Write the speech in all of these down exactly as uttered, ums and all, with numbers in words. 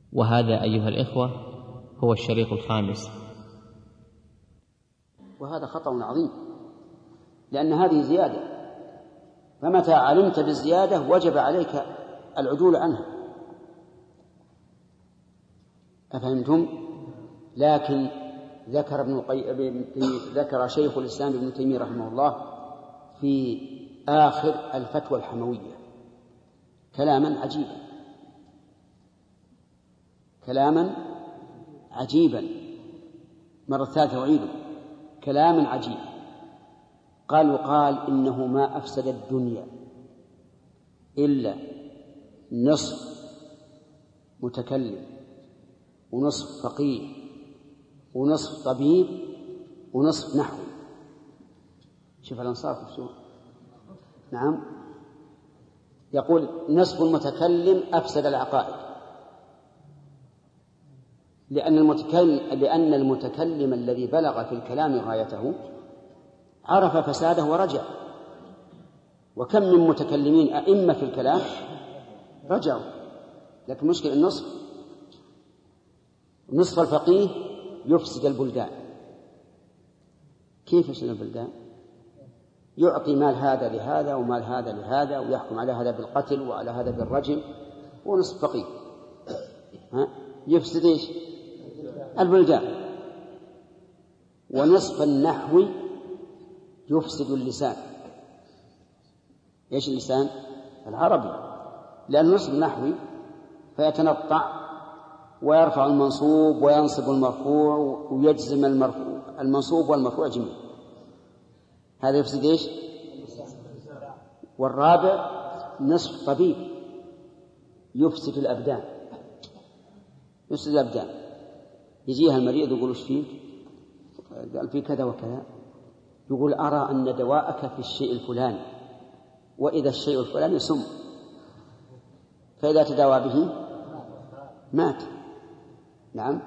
وهذا أيها الإخوة هو الشريط الخامس. وهذا خطأ عظيم، لأن هذه زيادة، فمتى علمت بالزيادة وجب عليك العدول عنها. أفهمتم؟ لكن ذكر ابن القيم ذكر شيخ الإسلام ابن تيمية رحمه الله في آخر الفتوى الحموية كلاما عجيبا كلاما عجيبا مرة ثالثة أعيده، كلاما عجيبا. قال وقال إنه ما أفسد الدنيا إلا نصف متكلم ونصف فقيه ونصف طبيب ونصف نحوي. شوف الأنصاف شو. نعم، يقول نصف المتكلم أفسد العقائد، لأن المتكلم, لأن المتكلم الذي بلغ في الكلام غايته عرف فساده ورجع. وكم من متكلمين أئمة في الكلام رجعوا، لكن مشكلة النصف نصف الفقيه يفسد البلدان. كيف يفسد البلدان؟ يعطي مال هذا لهذا ومال هذا لهذا ويحكم على هذا بالقتل وعلى هذا بالرجم، ونصف فقيه ها يفسد ايش؟ البلدان. ونصف النحو يفسد اللسان. ايش اللسان؟ العربي، لأن نصف النحوي فيتنطع ويرفع المنصوب وينصب المرفوع ويجزم المرفوع المنصوب والمرفوع جميع، هذا يفسد ايش؟ والرابع نصف طبيب يفسد الأبدان. يفسد الأبدان، يجيها المريض يقول ايش فيك؟ قال في كذا وكذا، يقول أرى أن دواءك في الشيء الفلاني، وإذا الشيء الفلاني سم، فإذا تداوى به مات. نعم،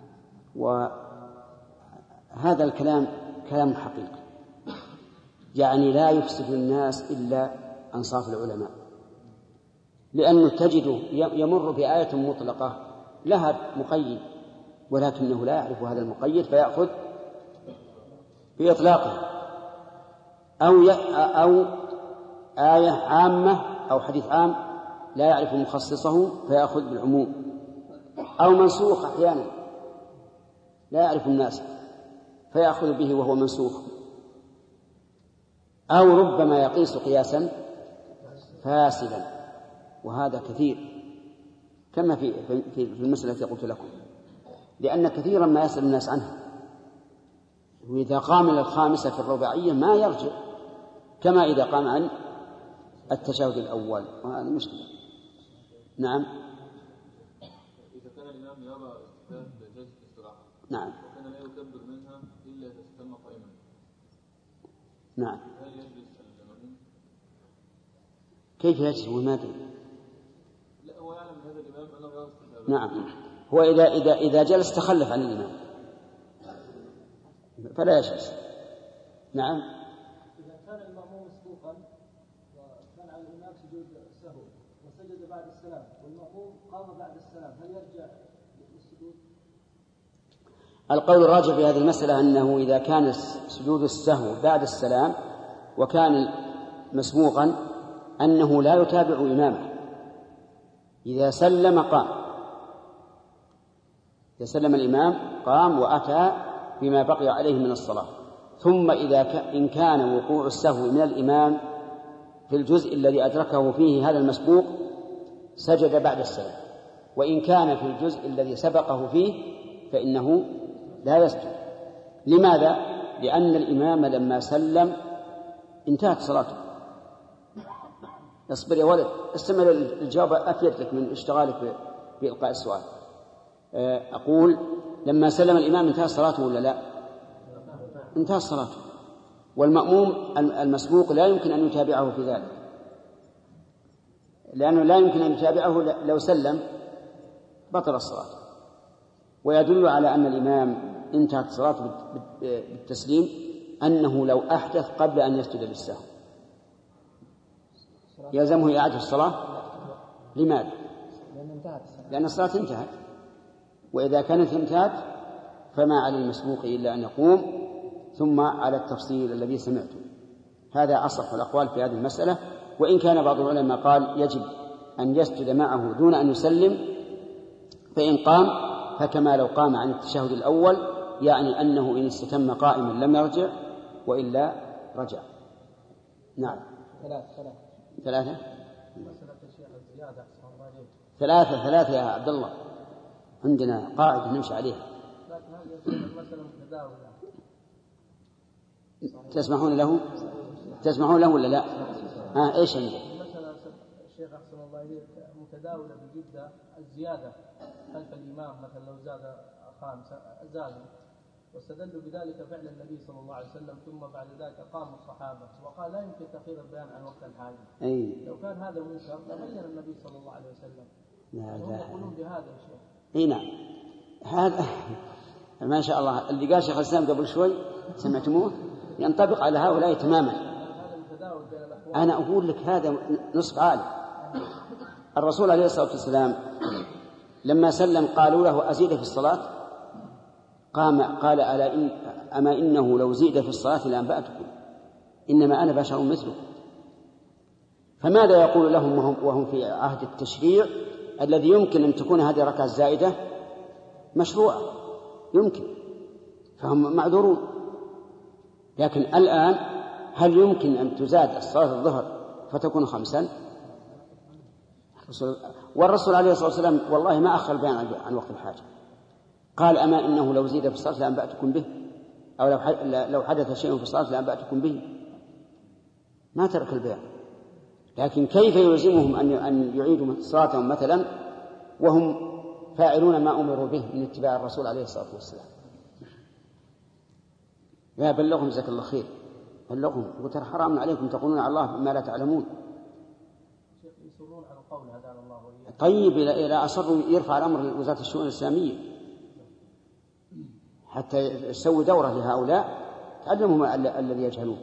وهذا الكلام كلام حقيقي، يعني لا يفسد الناس إلا أنصاف العلماء، لأنه تجده يمر بآية مطلقة لها مقيد ولكنه لا يعرف هذا المقيد فيأخذ بإطلاقه، أو أو آية عامة أو حديث عام لا يعرف مخصصه فيأخذ بالعموم، أو منسوخ أحيانا لا يعرف الناس فيأخذ به وهو منسوخ، أو ربما يقيس قياسا فاسدا، وهذا كثير كما في في المسألة التي قلت لكم، لأن كثيرا ما يسأل الناس عنها، وإذا قام للخامسة في الرباعية ما يرجع كما إذا قام عن التشهد الأول، وهذا مشكلة. نعم. إذا كان الإمام يرى استفتاء جلسة الاستراحة نعم وكان لا يكبر منها إلا إذا استتم قائما، نعم، هل يجلس الإمام؟ كيف يجلس وما أدري؟ لا، هو يعلم هذا الإمام أنه يرى استفتاء. نعم، هو إذا إذا إذا جلس تخلف عن الإمام فلا يجلس. نعم. إذا كان المأموم مسبوقا وكان على الإمام سجود سهو وسجد بعد السلام والمأموم قام بعد السلام، هل يرجع للسجود؟ القول الراجح في هذه المسألة أنه إذا كان سجود السهو بعد السلام وكان مسبوقا أنه لا يتابع إمامه، إذا سلم قام، إذا سلم الإمام قام وأتى بما بقي عليه من الصلاة، ثم إذا ك... إن كان وقوع السهو من الإمام في الجزء الذي أدركه فيه هذا المسبوق سجد بعد السلام، وإن كان في الجزء الذي سبقه فيه فإنه لا يسجد. لماذا؟ لأن الإمام لما سلم انتهت صلاته. اصبر يا ولد، استمر الجواب أفيد لك من اشتغالك بإلقاء السؤال. أقول لما سلم الإمام انتهت صلاته ولا لا؟ انتهت صلاته، والمأموم المسبوق لا يمكن أن يتابعه في ذلك، لأنه لا يمكن أن يتابعه لو سلم بطل الصلاة. ويدل على أن الإمام انتهت صلاته بالتسليم أنه لو أحدث قبل أن يسجد للسهو يلزمه إعادة الصلاة. لماذا؟ لأن الصلاة انتهت. وإذا كانت ثنتات فما على المسبوق إلا أن يقوم ثم على التفصيل الذي سمعته. هذا أصح الأقوال في هذه المسألة. وإن كان بعض العلماء قال يجب أن يسجد معه دون أن يسلم، فإن قام فكما لو قام عن التشهد الأول، يعني أنه إن استتم قائما لم يرجع وإلا رجع. نعم. ثلاثة ثلاثة ثلاثة ثلاثة ثلاثة يا عبد الله، عندنا قاعدة نمشي عليها. تسمحون له؟ تسمحون له ولا لا؟ ها إيش عندك؟ مثلا الشيخ أحسن الله إليك متداولة بجدة الزيادة خلف الإمام، مثلا لو زاد خامسة زاد، واستدلوا بذلك فعل النبي صلى الله عليه وسلم، ثم بعد ذلك قام الصحابة وقال لا يمكن تأخير البيان عن وقت الحاجة. أي. لو كان هذا منكر لبين النبي صلى الله عليه وسلم. لا هم لا. يقولون بهذا يا شيخ. اي نعم، هذا ما شاء الله اللي قال شيخ الإسلام قبل شوي سمعتموه ينطبق على هؤلاء تماما. أنا أقول لك هذا نصف عالم. الرسول عليه الصلاة والسلام لما سلم قالوا له أزيد في الصلاة، قام قال ألا إن أما إنه لو زيد في الصلاة لأنبأتكم، إنما أنا بشر مثلكم. فماذا يقول لهم وهم, وهم في عهد التشريع الذي يمكن أن تكون هذه الركعة الزائدة مشروعة، يمكن، فهم معذورون. لكن الآن هل يمكن أن تزاد الصلاة الظهر فتكون خمسا؟ والرسول عليه الصلاة والسلام والله ما أخر البيان عن وقت الحاجة، قال أما إنه لو زيد في الصلاة لأنبأتكم به، أو لو حدث شيء في الصلاة لأنبأتكم به، ما ترك البيان. لكن كيف يلزمهم أن يعيدوا صلاتهم مثلا وهم فاعلون ما أمروا به من اتباع الرسول عليه الصلاة والسلام؟ يا بلغهم جزاك الله خير، بلغهم وترى حرام عليكم تقولون على الله ما لا تعلمون. يصرون على القول هذا الله وليه. طيب إلى أصروا يرفع الأمر لوزارة الشؤون الإسلامية حتى يسوي دورة لهؤلاء تعلمهم الذي يجهلون،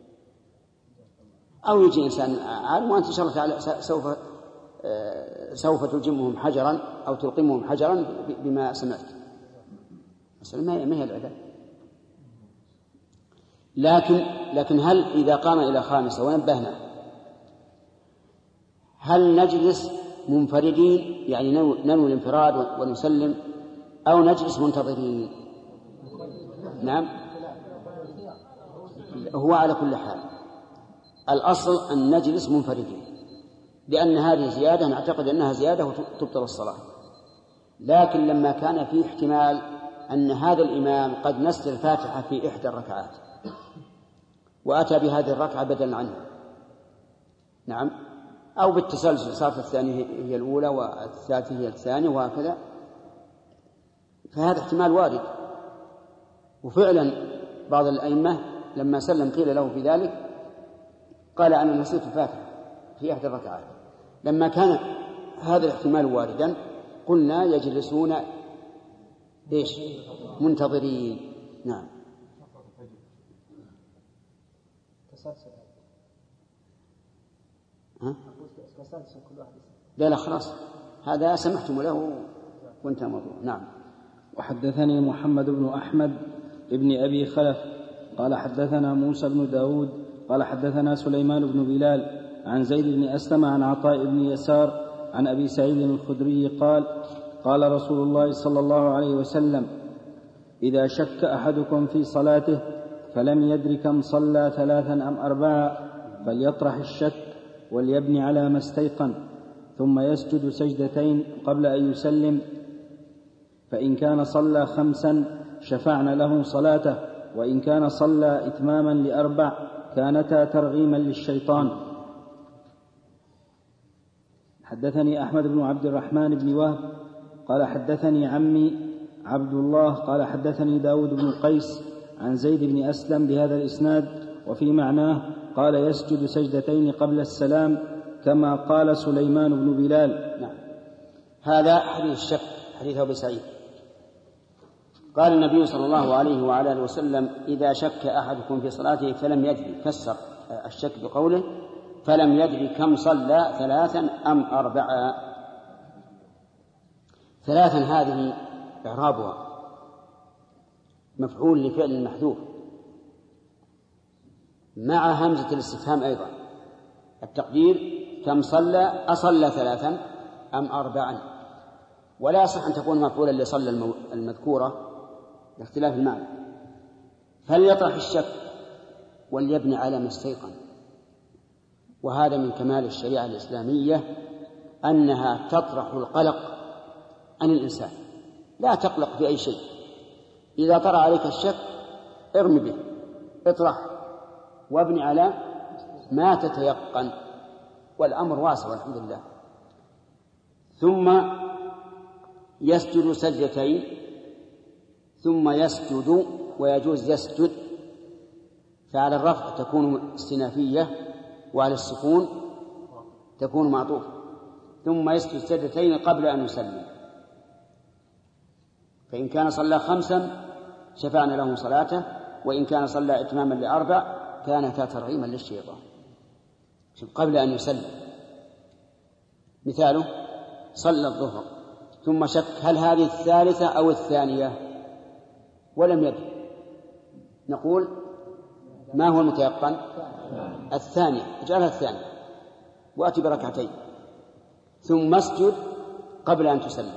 أو يجي إنسان عالم وأنت إن شاء الله تعالى سوف سوف تلجمهم حجرا أو تلقمهم حجرا بما سمعت. ما ما هي العدل. لكن لكن هل إذا قام إلى خامسة ونبهنا هل نجلس منفردين يعني ننوي الانفراد ونسلم، أو نجلس منتظرين؟ نعم، هو على كل حال الأصل أن نجلس منفردين، لأن هذه زيادة نعتقد أنها زيادة وتبطل الصلاة. لكن لما كان في احتمال أن هذا الإمام قد نسل الفاتحة في إحدى الركعات وأتى بهذه الركعة بدلا عنها، نعم، أو بالتسلسل صارت الثانية هي الأولى والثالثة هي الثانية وهكذا، فهذا احتمال وارد. وفعلا بعض الأئمة لما سلم قيل له في ذلك قال أنا نسيت الفاتحة في إحدى الركعات. لما كان هذا الاحتمال واردا قلنا يجلسون إيش؟ منتظرين. نعم. ها؟ لا لا خلاص هذا سمحتم له وانتهى الموضوع. نعم. وحدثني محمد بن أحمد ابن أبي خلف قال حدثنا موسى بن داود قال حدثنا سليمان بن بلال عن زيد بن أسلم عن عطاء بن يسار عن أبي سعيد الخدري قال قال رسول الله صلى الله عليه وسلم إذا شك أحدكم في صلاته فلم يدر كم صلى ثلاثا أم أربعا فليطرح الشك وليبني على ما استيقن، ثم يسجد سجدتين قبل أن يسلم، فإن كان صلى خمسا شفعنا له صلاته، وإن كان صلى إتماما لأربع كانتا ترغيما للشيطان. حدثني أحمد بن عبد الرحمن بن وهب قال حدثني عمي عبد الله قال حدثني داود بن قيس عن زيد بن أسلم بهذا الإسناد وفي معناه قال يسجد سجدتين قبل السلام كما قال سليمان بن بلال. نعم. هذا حديث الشك، حديث أبي سعيد. قال النبي صلى الله عليه وعلى آله وسلم إذا شك أحدكم في صلاته فلم يدري، فسر الشك بقوله فلم يدري كم صلى ثلاثا أم أربعا. ثلاثا هذه إعرابها مفعول لفعل محذوف مع همزة الاستفهام أيضا. التقدير كم صلى، أصلى ثلاثا أم أربعا، ولا يصح أن تكون مفعولا لصلى المذكورة لاختلاف المعنى. فليطرح الشك وليبني على ما استيقن. وهذا من كمال الشريعة الإسلامية أنها تطرح القلق عن الإنسان، لا تقلق بأي شيء. إذا طرأ عليك الشك ارم به، اطرح وابني على ما تتيقن، والأمر واسع والحمد لله. ثم يسجد سجدتين ثم يسجد، ويجوز يسجد، فعلى الرفع تكون استنافية وعلى السكون تكون معطوفة. ثم يسجد سجدتين قبل أن يسلم، فإن كان صلى خمسا شفعنا له صلاته، وإن كان صلى إتماما لأربع كانتا ترغيما للشيطان قبل أن يسلم. مثاله صلى الظهر ثم شك هل هذه الثالثة أو الثانية ولم يدري، نقول ما هو المتيقن؟ الثانية، اجعلها الثانية وأتي بركعتين ثم اسجد قبل أن تسلم.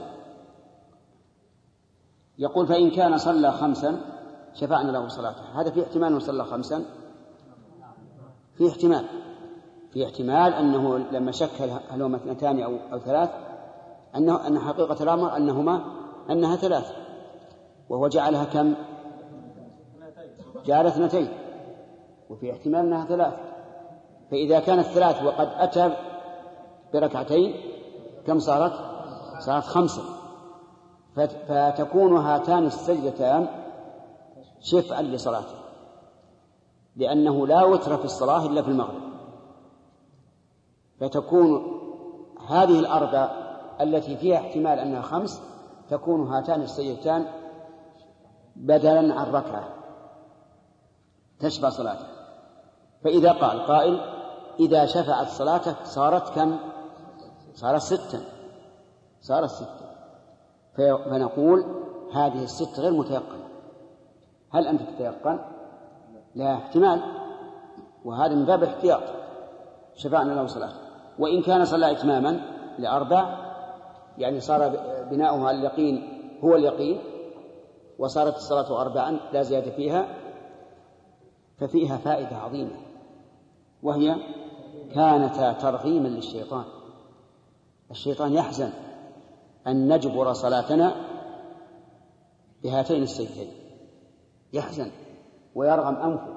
يقول فإن كان صلى خمسا شفعنا له صلاته. هذا في احتمال أنه صلى خمسا، في احتمال في احتمال أنه لما شك هل هما اثنتان أو, أو ثلاث أنه أن حقيقة الأمر أنهما أنها ثلاث، وهو جعلها كم؟ جعل اثنتين، وفي احتمال أنها ثلاث. فإذا كانت ثلاث وقد أتى بركعتين كم صارت؟ صارت خمسة. فتكون هاتان السجدتان شفعا لصلاته، لأنه لا وتر في الصلاة إلا في المغرب، فتكون هذه الأربع التي فيها احتمال أنها خمس تكون هاتان السجدتان بدلا عن ركعة تشفع صلاته. فإذا قال قائل إذا شفعت صلاتك صارت كم؟ صارت ستا، صارت ستا، فنقول هذه الست غير متيقنة. هل أنت تتيقن؟ لا، احتمال، وهذا من باب الاحتياط شفعنا له صلاة. وإن كان صلى إتماما لأربع يعني صار بناؤها اليقين هو اليقين وصارت الصلاة أربعا لا زيادة فيها، ففيها فائدة عظيمة، وهي كانتا ترغيما للشيطان. الشيطان يحزن أن نجبر صلاتنا بهاتين السجدتين، يحزن ويرغم أنفه.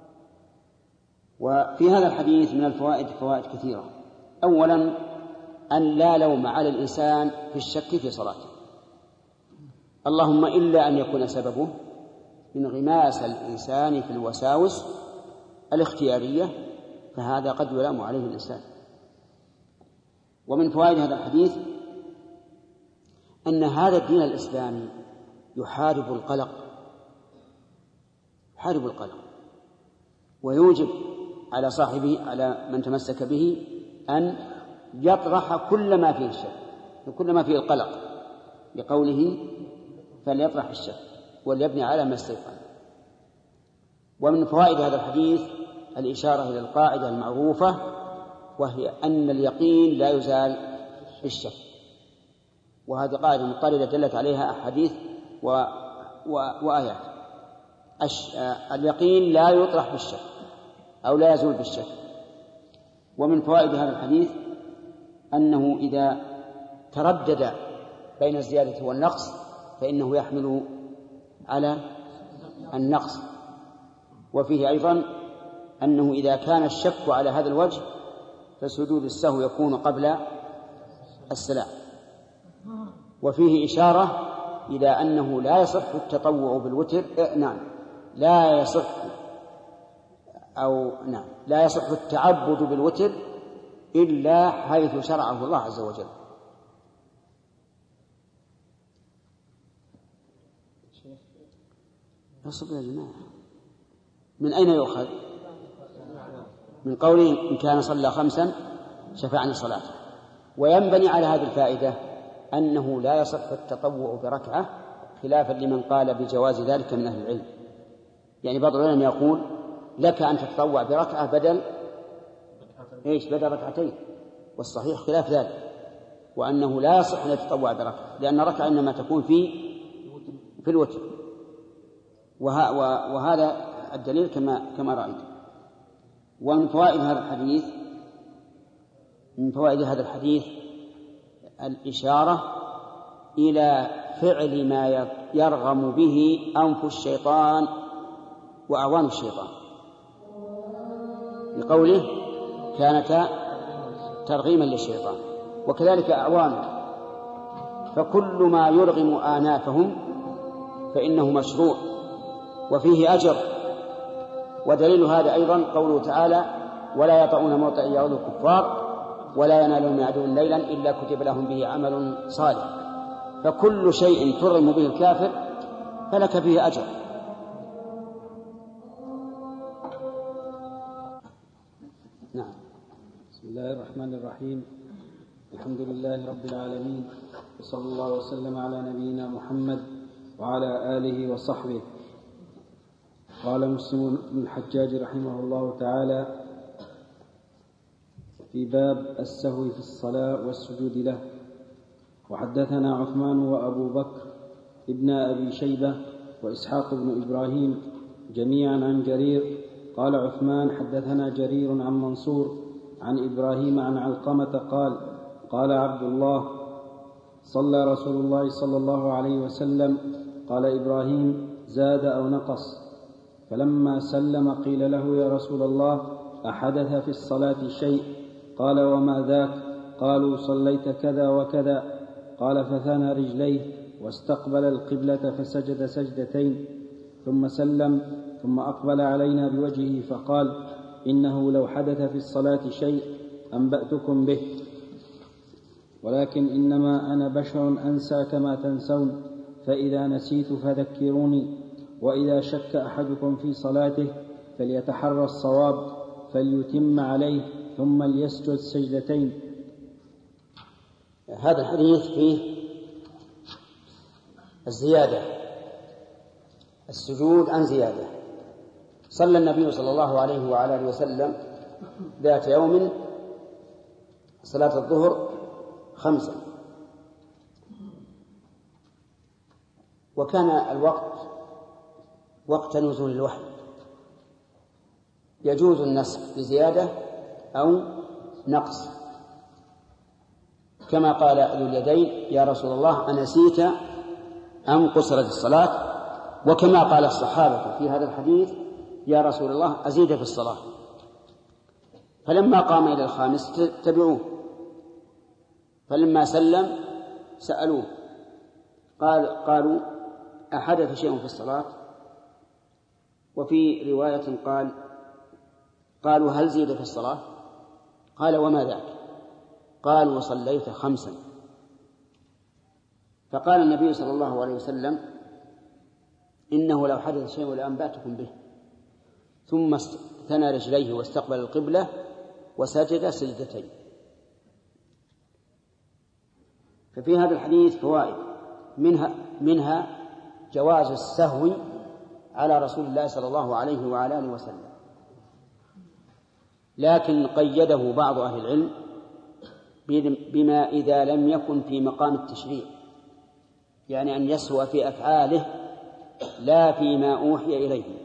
وفي هذا الحديث من الفوائد فوائد كثيرة. أولا أن لا لوم على الإنسان في الشك في صلاته، اللهم إلا أن يكون سببه انغماس الإنسان في الوساوس الاختيارية، فهذا قد يلام عليه الإنسان. ومن فوائد هذا الحديث أن هذا الدين الإسلامي يحارب القلق، يحارب القلق ويوجب على صاحبه، على من تمسك به، أن يطرح كل ما فيه الشك وكل ما فيه القلق، لقوله فليطرح الشك وليبني على ما استيقن. ومن فوائد هذا الحديث الإشارة إلى القاعدة المعروفة، وهي أن اليقين لا يزال بالشك، وهذه قاعدة مضطردة دلت عليها أحاديث و... و... وآيات. أش... اليقين لا يطرح بالشك أو لا يزول بالشك. ومن فوائد هذا الحديث أنه إذا تردد بين الزيادة والنقص فإنه يحمل على النقص. وفيه أيضا أنه إذا كان الشك على هذا الوجه فسجود السهو يكون قبل السلام. وفيه إشارة إلى أنه لا يصح التطوع بالوتر، نعم لا يصح أو نعم لا يصح التعبد بالوتر إلا حيث شرعه الله عز وجل. أصبر يا جماعة، من أين يؤخذ؟ من قوله إن كان صلى خمسا شفعني صلاته. وينبني على هذه الفائدة أنه لا يصح التطوع بركعة خلافا لمن قال بجواز ذلك من أهل العلم. يعني بعض العلماء يقول لك أن تتطوع بركعة بدل إيش بدل ركعتين، والصحيح خلاف ذلك، وأنه لا يصح أن يتطوع بركعة، لأن ركعة إنما تكون في في الوتر، وهذا الدليل كما كما رأيت. ومن فوائد هذا الحديث من فوائد هذا الحديث الإشارة إلى فعل ما يرغم به أنف الشيطان وأعوان الشيطان، لقوله كانتا ترغيما للشيطان، وكذلك أعوانه، فكل ما يرغم آنافهم فإنه مشروع وفيه أجر. ودليل هذا أيضا قوله تعالى ولا يطعون موطئ يغض الكفار ولا ينالون من عدو ليلا إلا كتب لهم به عمل صالح. فكل شيء ترغم به الكافر فلك فيه أجر. نعم. بسم الله الرحمن الرحيم. الحمد لله رب العالمين، وصلى الله وسلم على نبينا محمد وعلى آله وصحبه. قال مسلم بن الحجاج رحمه الله تعالى في باب السهو في الصلاة والسجود له. وحدثنا عثمان وأبو بكر ابن أبي شيبة وإسحاق بن إبراهيم جميعا عن جرير. قال عثمان حدثنا جرير عن منصور عن إبراهيم عن علقمة قال قال عبد الله صلى رسول الله صلى الله عليه وسلم. قال إبراهيم زاد أو نقص. فلما سلم قيل له يا رسول الله أحدث في الصلاة شيء؟ قال وما ذاك؟ قالوا صليت كذا وكذا. قال فثنى رجليه واستقبل القبلة فسجد سجدتين ثم سلم ثم أقبل علينا بوجهه فقال إنه لو حدث في الصلاة شيء أنبأتكم به، ولكن إنما أنا بشر أنسى كما تنسون، فإذا نسيت فذكروني. وإذا شك أحدكم في صلاته فليتحرى الصواب فليتم عليه ثم ليسجد سجدتين. هذا الحديث فيه الزيادة، السجود عن زيادة. صلى النبي صلى الله عليه وعلى آله وسلم ذات يوم صلاة الظهر خمسا، وكان الوقت وقت نزول الوحي، يجوز النسخ بزيادة أو نقص، كما قال ذو اليدين يا رسول الله أنسيت أم قصرت الصلاة؟ وكما قال الصحابة في هذا الحديث يا رسول الله أزيد في الصلاة. فلما قام إلى الخامس تبعوه، فلما سلم سألوه قال قالوا أحدث شيء في الصلاة؟ وفي رواية قال قالوا هل زيد في الصلاة؟ قال وما ذاك؟ قالوا صليت خمسا. فقال النبي صلى الله عليه وسلم إنه لو حدث شيء لأنبأتكم به. ثم ثنى رجليه واستقبل القبلة وسجد سجدتين. ففي هذا الحديث فوائد، منها منها جواز السهو على رسول الله صلى الله عليه وعلى آله وسلم، لكن قيده بعض أهل العلم بما إذا لم يكن في مقام التشريع، يعني أن يسهو في أفعاله لا فيما أوحي إليه.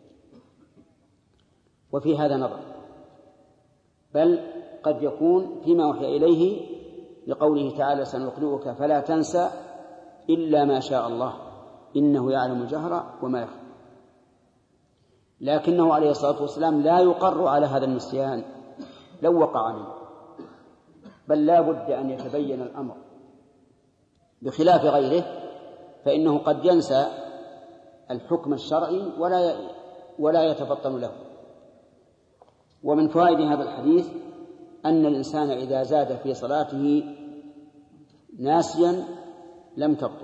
وفي هذا نظر، بل قد يكون فيما أوحي إليه لقوله تعالى سنقرئك فلا تنسى إلا ما شاء الله إنه يعلم الجهر وما يخفى. لكنه عليه الصلاة والسلام لا يقر على هذا النسيان لو وقع عليه، بل لا بد أن يتبين الأمر، بخلاف غيره فإنه قد ينسى الحكم الشرعي ولا ولا يتفطن له. ومن فوائد هذا الحديث أن الإنسان إذا زاد في صلاته ناسيا لم تبطل.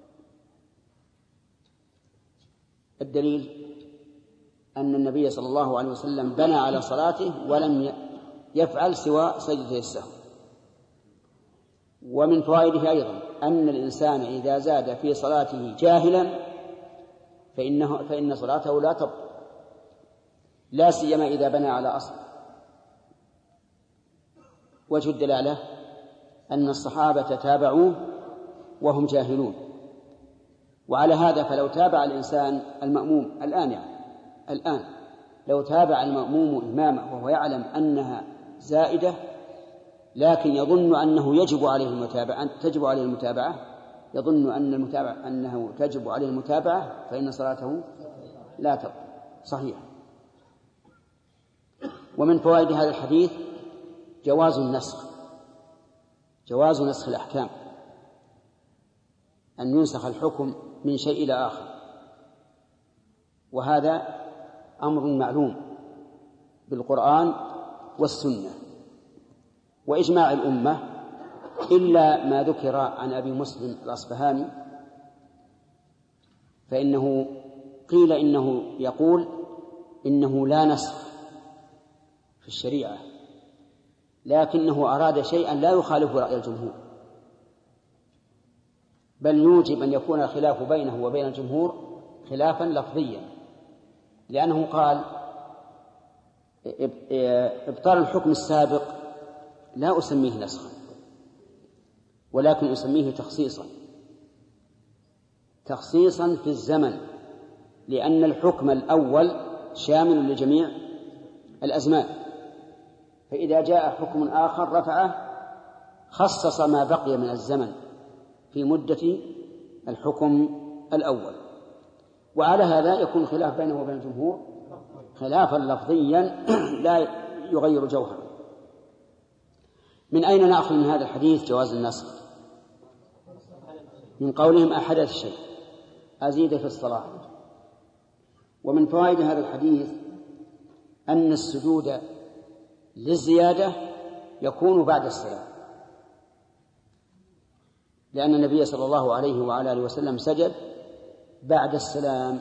الدليل أن النبي صلى الله عليه وسلم بنى على صلاته ولم يفعل سوى سجدة السهو. ومن فوائده أيضا أن الإنسان إذا زاد في صلاته جاهلا فإنه فإن صلاته لا تبطل، لا سيما إذا بنى على أصل. وجه الدلالة أن الصحابة تابعوه وهم جاهلون، وعلى هذا فلو تابع الإنسان المأموم الآن يعني الآن لو تابع المأموم إمامه وهو يعلم أنها زائدة لكن يظن أنه يجب عليه المتابعة تجب عليه المتابعة يظن أن المتابعة أنه تجب عليه المتابعة فإن صلاته لا تبطل صحيح. ومن فوائد هذا الحديث جواز النسخ، جواز نسخ الأحكام، أن ينسخ الحكم من شيء إلى آخر، وهذا أمر معلوم بالقرآن والسنة وإجماع الأمة، إلا ما ذكر عن أبي مسلم الأصبهاني فإنه قيل إنه يقول إنه لا نسخ في الشريعة، لكنه أراد شيئا لا يخالف رأي الجمهور، بل يوجب أن يكون الخلاف بينه وبين الجمهور خلافا لفظيا، لأنه قال إبطال الحكم السابق لا أسميه نسخا ولكن أسميه تخصيصا، تخصيصا في الزمن، لأن الحكم الأول شامل لجميع الأزمان، فإذا جاء حكم آخر رفعه خصص ما بقي من الزمن في مدة الحكم الأول. وعلى هذا يكون خلاف بينه وبين الجمهور خلافا لفظيا لا يغير جوهره. من أين نأخذ من هذا الحديث جواز النسخ؟ من قولهم أحدث شيء أزيد في الصلاة. ومن فوائد هذا الحديث أن السجود للزيادة يكون بعد السلام، لأن النبي صلى الله عليه وعلى آله وسلم سجد بعد السلام.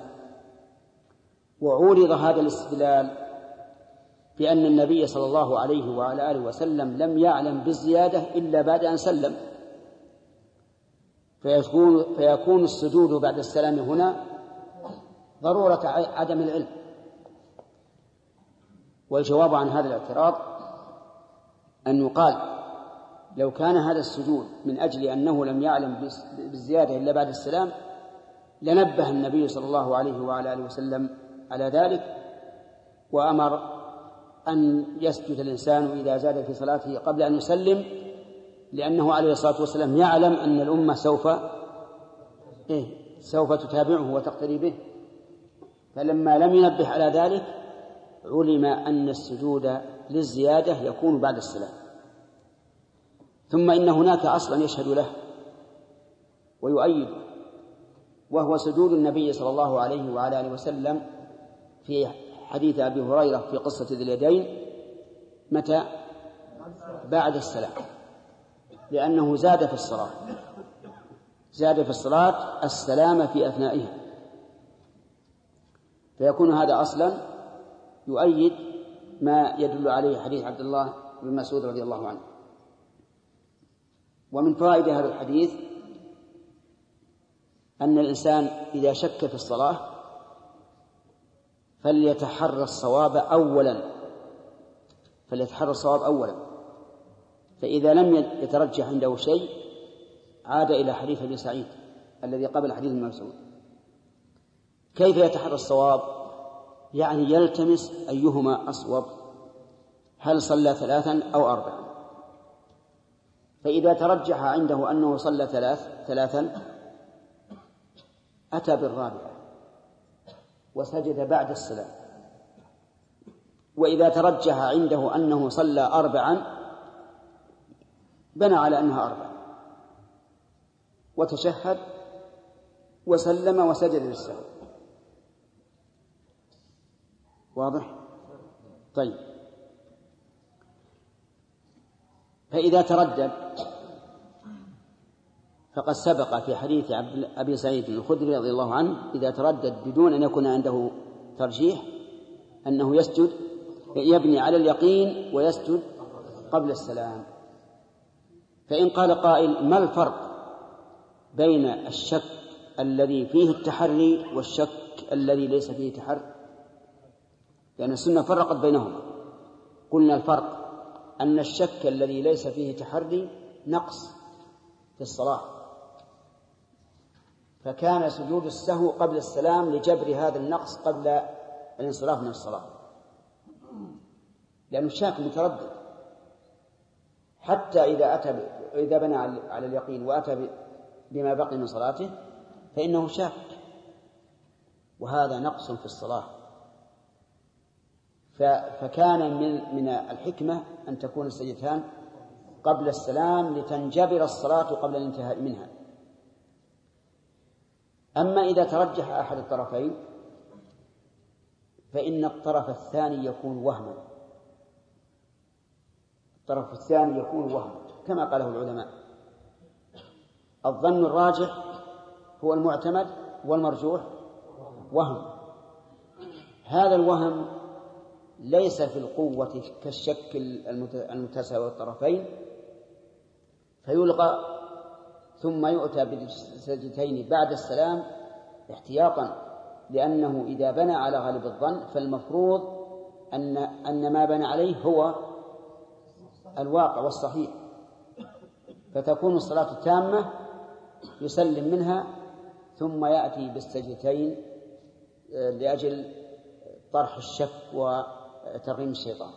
وعورض هذا الاستدلال بأن النبي صلى الله عليه وعلى آله وسلم لم يعلم بالزيادة إلا بعد أن سلم، فيكون, فيكون السجود بعد السلام هنا ضرورة عدم العلم. والجواب عن هذا الاعتراض أن يقال لو كان هذا السجود من أجل أنه لم يعلم بالزيادة إلا بعد السلام لنبه النبي صلى الله عليه وعلى آله وسلم على ذلك، وأمر أن يسجد الإنسان إذا زاد في صلاته قبل أن يسلم، لأنه عليه الصلاة والسلام يعلم أن الأمة سوف إيه سوف تتابعه وتقتدي به، فلما لم ينبه على ذلك علم أن السجود للزيادة يكون بعد السلام. ثم إن هناك أصلا يشهد له ويؤيد، وهو سجود النبي صلى الله عليه وعلى آله وسلم في حديث أبي هريرة في قصة ذي اليدين متى؟ بعد السلام، لأنه زاد في الصلاة زاد في الصلاة السلام في أثنائها، فيكون هذا أصلا يؤيد ما يدل عليه حديث عبد الله بن مسعود رضي الله عنه. ومن فوائد هذا الحديث أن الإنسان إذا شك في الصلاة فليتحرى الصواب أولا فليتحرى الصواب أولا فإذا لم يترجح عنده شيء عاد إلى حديث ابن سعيد الذي قبل حديث ابن مسعود. كيف يتحرى الصواب؟ يعني يلتمس أيهما أصوب، هل صلى ثلاثا أو أربعا، فإذا ترجح عنده أنه صلى ثلاث ثلاثا أتى بالرابعة وسجد بعد السلام، وإذا ترجح عنده أنه صلى أربعا بنى على أنها أربعة وتشهد وسلم وسجد للسهو. واضح؟ طيب، فإذا تردد فقد سبق في حديث أبي سعيد الخدري رضي الله عنه إذا تردد بدون أن يكون عنده ترجيح أنه يسجد يبني على اليقين ويسجد قبل السلام. فإن قال قائل ما الفرق بين الشك الذي فيه التحري والشك الذي ليس فيه تحري، لأن السنة فرقت بينهما. قلنا الفرق أن الشك الذي ليس فيه تحري نقص في الصلاة، فكان سجود السهو قبل السلام لجبر هذا النقص قبل الانصراف من الصلاة، لأنه الشاك متردد حتى إذا أتى إذا بنى على اليقين وأتى بما بقي من صلاته فإنه شاك، وهذا نقص في الصلاة. فكان من من الحكمة أن تكون السجدتان قبل السلام لتنجبر الصلاة قبل الانتهاء منها. أما إذا ترجح أحد الطرفين فإن الطرف الثاني يكون وهما، الطرف الثاني يكون وهما كما قاله العلماء. الظن الراجح هو المعتمد والمرجوح وهم. هذا الوهم ليس في القوة كالشك المتساوي الطرفين فيلغى ثم يؤتى بالسجدتين بعد السلام احتياطا، لأنه إذا بنى على غالب الظن فالمفروض أن أن ما بنى عليه هو الواقع والصحيح، فتكون الصلاة التامة يسلم منها ثم يأتي بالسجدتين لأجل طرح الشك وترغيم الشيطان.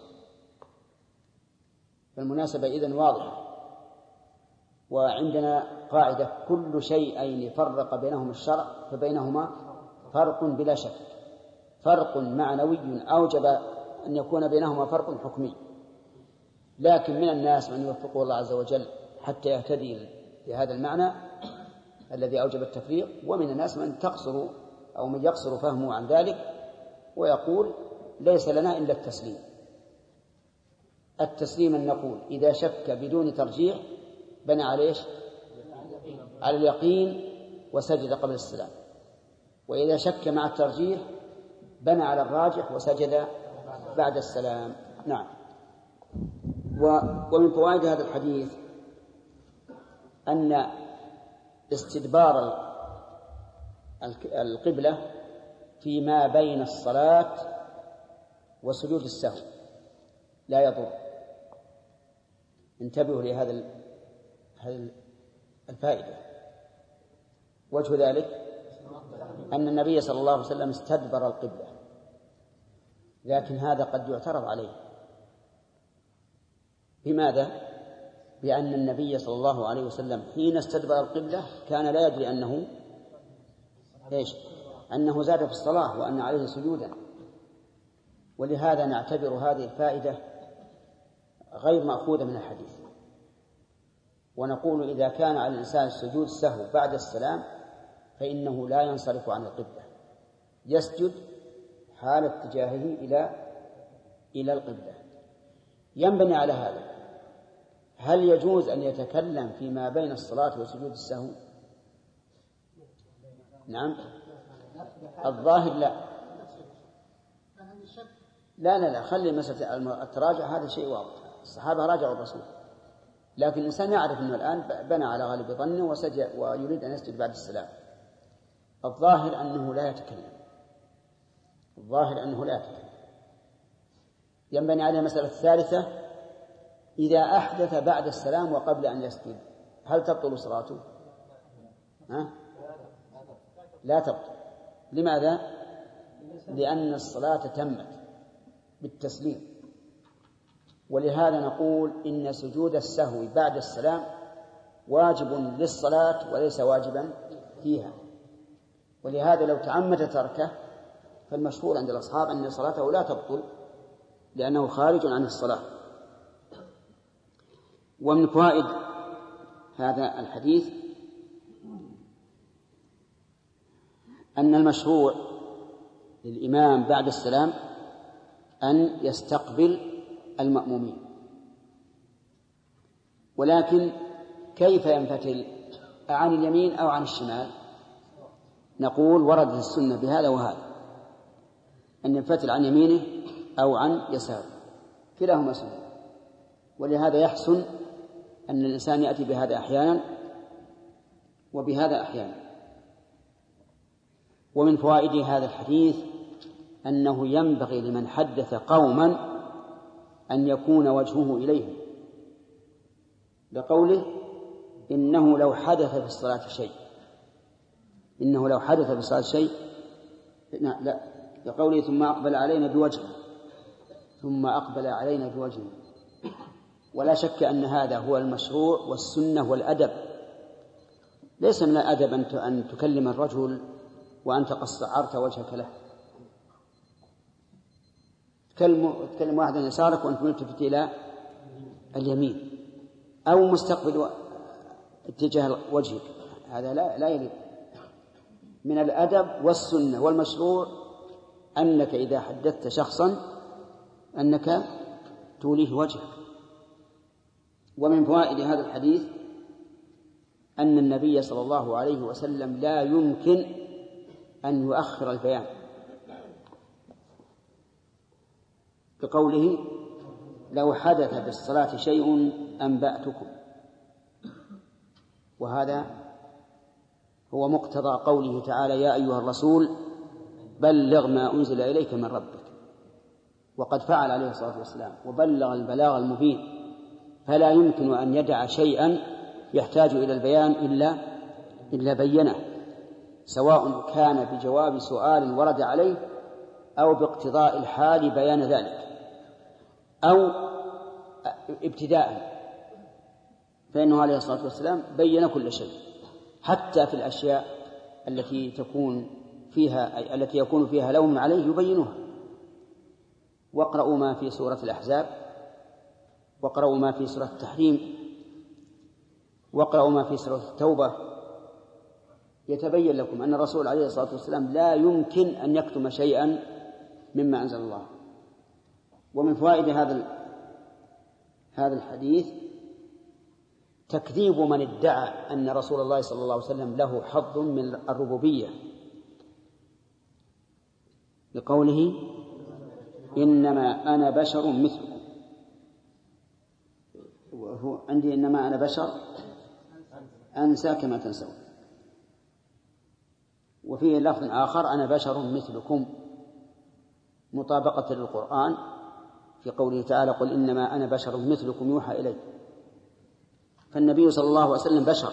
فالمناسبة إذن واضحة. وعندنا قاعدة: كل شيئين فرق بينهما الشرع فبينهما فرق بلا شك. فرق معنوي أوجب أن يكون بينهما فرق حكمي، لكن من الناس من يوفقه الله عز وجل حتى يهتدي لهذا المعنى الذي أوجب التفريق، ومن الناس من تقصر أو من يقصر فهمه عن ذلك ويقول ليس لنا إلا التسليم. التسليم أن نقول إذا شك بدون ترجيح بنى على إيش؟ على اليقين وسجد قبل السلام، وإذا شك مع الترجيح بنى على الراجح وسجد بعد السلام. نعم. ومن فوائد هذا الحديث أن استدبار القبلة فيما بين الصلاة وسجود السهو لا يضر. انتبهوا لهذا الفائدة. وجه ذلك أن النبي صلى الله عليه وسلم استدبر القبلة، لكن هذا قد يعترض عليه. بماذا؟ بأن النبي صلى الله عليه وسلم حين استدبر القبلة كان لا يدري أنه إيش؟ أنه زاد في الصلاة وأن عليه سجودا. ولهذا نعتبر هذه الفائدة غير مأخوذة من الحديث، ونقول إذا كان على الإنسان السجود السهو بعد السلام فإنه لا ينصرف عن القبلة، يسجد حال اتجاهه إلى إلى القبلة. ينبني على هذا: هل يجوز أن يتكلم فيما بين الصلاة وسجود السهو؟ نعم. الظاهر لا لا لا, لا. خلي مسألة التراجع هذا شيء واضح، الصحابة راجعوا الرسول، لكن الإنسان يعرف أنه الآن بنى على غالب ظنه وسجد ويريد أن يسجد بعد السلام. الظاهر أنه لا يتكلم، الظاهر أنه لا يتكلم. ينبني على المسألة الثالثة: إذا أحدث بعد السلام وقبل أن يسجد هل تبطل صلاته؟ ها؟ لا تبطل. لماذا؟ لأن الصلاة تمت بالتسليم. ولهذا نقول إن سجود السهو بعد السلام واجب للصلاة وليس واجبا فيها. ولهذا لو تعمد تركه فالمشهور عند الأصحاب أن صلاته لا تبطل لأنه خارج عن الصلاة. ومن فوائد هذا الحديث أن المشروع للإمام بعد السلام أن يستقبل المأمومين، ولكن كيف ينفتل؟ عن اليمين أو عن الشمال؟ نقول وردت السنة بهذا وهذا، أن ينفتل عن يمينه أو عن يساره، كلاهما سنة. ولهذا يحسن أن الإنسان يأتي بهذا أحيانا وبهذا أحيانا. ومن فوائد هذا الحديث أنه ينبغي لمن حدث قوما أن يكون وجهه إليهم، لقوله إنه لو حدث في الصلاة شيء إنه لو حدث في الصلاة شيء لا, لا. لقوله ثم أقبل علينا بوجهه ثم أقبل علينا بوجهه. ولا شك أن هذا هو المشروع والسنة والأدب. ليس من الأدب أن تكلم الرجل وأنت قد صعرت وجهك له. تكلم, تكلم واحد عن يسارك وأنت ملتفت إلى اليمين أو مستقبل اتجاه وجهك، هذا لا, لا يليق. من الأدب والسنة والمشروع أنك إذا حدثت شخصا أنك توليه وجهك. ومن فوائد هذا الحديث أن النبي صلى الله عليه وسلم لا يمكن أن يؤخر البيان، بقوله لو حدث بالصلاة شيء أنبأتكم، وهذا هو مقتضى قوله تعالى يا أيها الرسول بلغ ما أنزل إليك من ربك، وقد فعل عليه الصلاة والسلام وبلغ البلاغ المبين، فلا يمكن أن يدع شيئا يحتاج إلى البيان إلا إلا بينه، سواء كان بجواب سؤال ورد عليه أو باقتضاء الحال بيان ذلك أو ابتداء، فإنه عليه الصلاة والسلام بين كل شيء حتى في الأشياء التي تكون فيها التي يكون فيها لوم عليه يبينها. واقرأوا ما في سورة الأحزاب، واقرأوا ما في سورة التحريم، واقرأوا ما في سورة التوبة، يتبين لكم أن الرسول عليه الصلاة والسلام لا يمكن أن يكتم شيئا مما أنزل الله. ومن فوائد هذا هذا الحديث تكذيب من ادعى أن رسول الله صلى الله عليه وسلم له حظ من الربوبية، بقوله إنما أنا بشر مثلكم، وهو عندي إنما أنا بشر أنسى كما تنسون، وفيه لفظ آخر أنا بشر مثلكم مطابقة للقرآن في قوله تعالى قل إنما أنا بشر مثلكم يوحى إلي. فالنبي صلى الله عليه وسلم بشر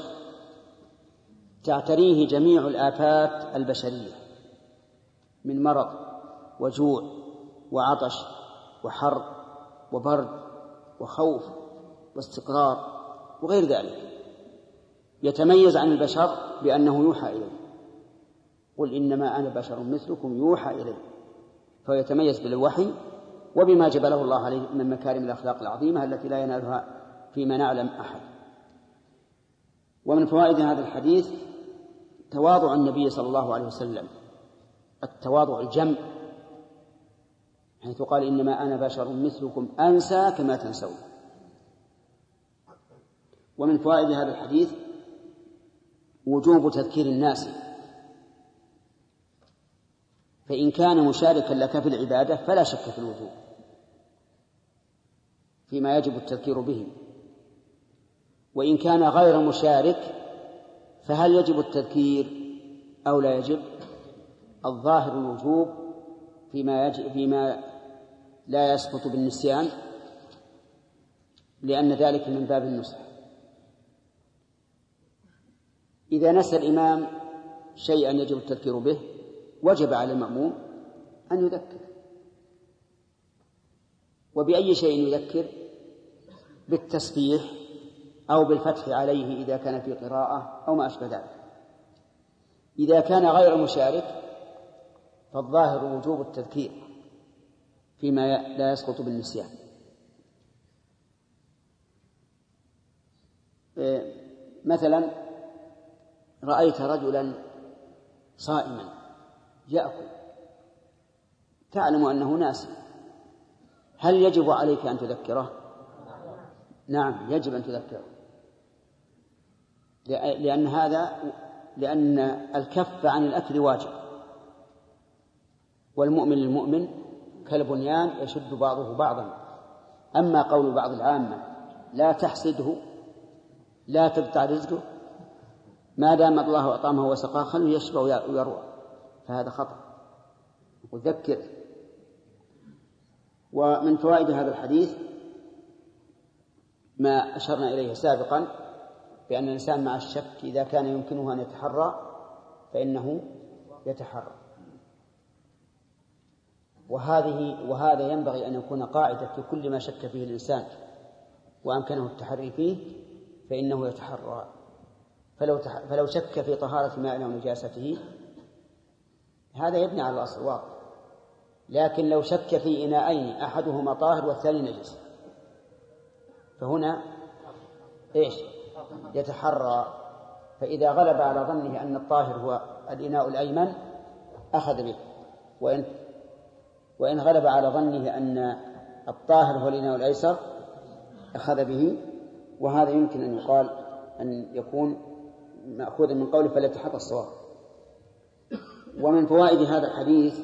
تعتريه جميع الآفات البشرية من مرض وجوع وعطش وحر وبرد وخوف واستقرار وغير ذلك، يتميز عن البشر بأنه يوحى إليه، قل إنما أنا بشر مثلكم يوحى إليه، فيتميز بالوحي وبما جبله الله عليه من مكارم الأخلاق العظيمة التي لا ينالها فيما نعلم أحد. ومن فوائد هذا الحديث تواضع النبي صلى الله عليه وسلم، التواضع الجم، حيث قال إنما أنا بشر مثلكم أنسى كما تنسون. ومن فوائد هذا الحديث وجوب تذكير الناس، فإن كان مشاركا لك في العبادة فلا شك في الوجوب فيما يجب التذكير به، وإن كان غير مشارك فهل يجب التذكير أو لا يجب؟ الظاهر الوجوب فيما, يجب فيما لا يسقط بالنسيان، لأن ذلك من باب النصح. إذا نسى الإمام شيئا يجب التذكير به وجب على المأموم أن يذكر. وبأي شيء يذكر؟ بالتسبيح أو بالفتح عليه إذا كان في قراءة أو ما أشبه ذلك. إذا كان غير مشارك فالظاهر وجوب التذكير فيما لا يسقط بالنسيان. مثلا رأيت رجلا صائما يأكل، تعلم أنه ناسي، هل يجب عليك أن تذكره؟ نعم يجب أن تذكره، لأن هذا لأن الكف عن الأكل واجب، والمؤمن للمؤمن كالبنيان يشد بعضه بعضا. أما قول بعض العامة لا تحسده لا تقطع رزقه ما دام الله أطعمه وسقاه خلوا يشبع ويروى، فهذا خطأ. وذكر. ومن فوائد هذا الحديث ما أشرنا إليه سابقا بأن الإنسان مع الشك إذا كان يمكنه أن يتحرى فإنه يتحرى، وهذه وهذا ينبغي أن يكون قاعدة في كل ما شك فيه الإنسان وأمكنه التحري فيه فإنه يتحرى. فلو, تح... فلو شك في طهارة ماء أو نجاسته هذا يبني على الأصل واضح، لكن لو شك في إناءين أحدهما طاهر والثاني نجس فهنا إيش؟ يتحرى. فإذا غلب على ظنه أن الطاهر هو الإناء الأيمن أخذ به، وإن, وإن غلب على ظنه أن الطاهر هو الإناء الأيسر أخذ به. وهذا يمكن أن يقال أن يكون مأخوذا من قوله فليتحرى الصواب. ومن فوائد هذا الحديث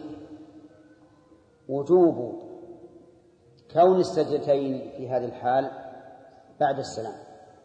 وجوب كون السجدتين في هذه الحال بعد السلام،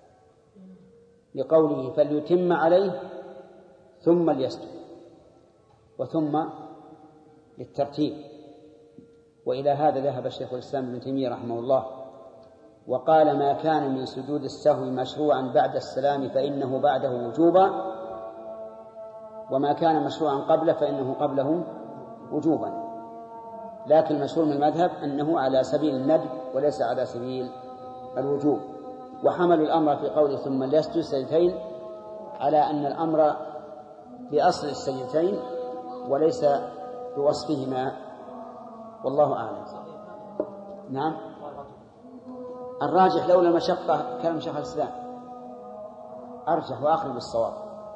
لقوله فليتم عليه ثم ليسجد، وثم للترتيب. وإلى هذا ذهب شيخ الإسلام ابن تيمية رحمه الله وقال ما كان من سجود السهو مشروعا بعد السلام فإنه بعده وجوبا، وما كان مشروعا قبله فإنه قبله وجوبا. لكن المشهور من المذهب أنه على سبيل الندب وليس على سبيل الوجوب. وحملوا الأمر في قوله ثم ليسجد السجدتين على أن الأمر بأصل السجدتين وليس بوصفهما، والله أعلم. نعم، الراجح لولا المشقة كان شيخ الإسلام أرجح وأقرب الصواب.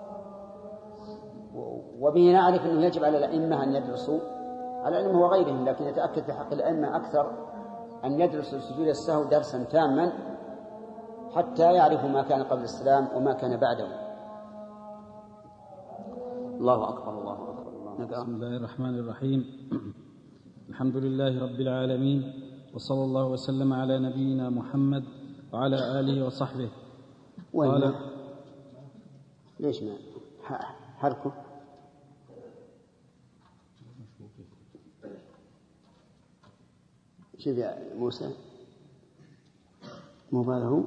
وبه نعرف أنه يجب على الأئمة أن يدرسوا على العلم وغيرهم، لكن يتأكد في حق الأئمة أكثر أن يدرسوا سجود السهو درسا تاما حتى يعرفوا ما كان قبل السلام وما كان بعده. الله أكبر الله أكبر الله. بسم الله الرحمن الرحيم. الحمد لله رب العالمين، وصلى الله وسلم على نبينا محمد وعلى آله وصحبه. قال ليش ما حركه شوف يا موسى مباله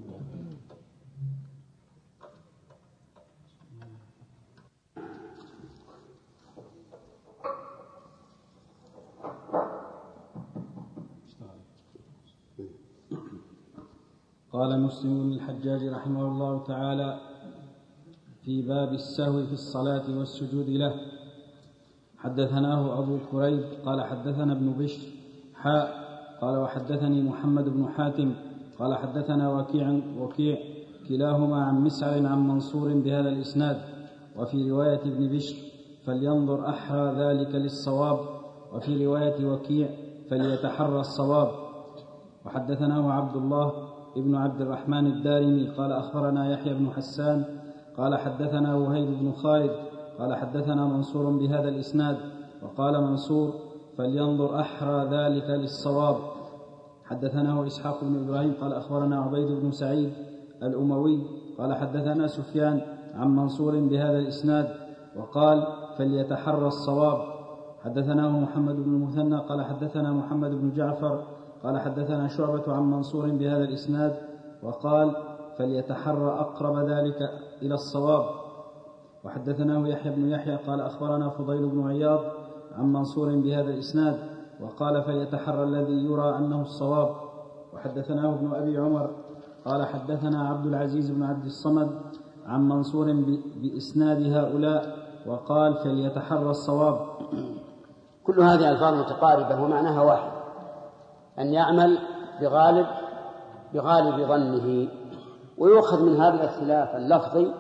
قال مسلم بن الحجاج رحمه الله تعالى في باب السهو في الصلاة والسجود له: حدثناه أبو كريب قال حدثنا ابن بشر حاء قال وحدثني محمد بن حاتم قال حدثنا وكيع وكيع كلاهما عن مسعر عن منصور بهذا الإسناد. وفي رواية ابن بشر فلينظر أحرى ذلك للصواب، وفي رواية وكيع فليتحرى الصواب. وحدثناه عبد الله ابن عبد الرحمن الدارمي قال أخبرنا يحيى بن حسان قال حدثنا وهيب بن خالد قال حدثنا منصور بهذا الإسناد. وقال منصور فلينظر أحرى ذلك للصواب. حدثناه إسحاق بن إبراهيم قال أخبرنا عبيد بن سعيد الأموي قال حدثنا سفيان عن منصور بهذا الإسناد وقال فليتحرى الصواب. حدثناه محمد بن المثنى قال حدثنا محمد بن جعفر قال حدثنا شعبة عن منصور بهذا الإسناد وقال فليتحرى أقرب ذلك إلى الصواب. وحدثناه يحيى بن يحيى قال أخبرنا فضيل بن عياض عن منصور بهذا الإسناد وقال فليتحرى الذي يرى أنه الصواب. وحدثناه ابن أبي عمر قال حدثنا عبد العزيز بن عبد الصمد عن منصور بإسناد هؤلاء وقال فليتحرى الصواب. كل هذه ألفاظ متقاربة ومعناها واحد، أن يعمل بغالب بغالب ظنه. ويؤخذ من هذا الاختلاف اللفظي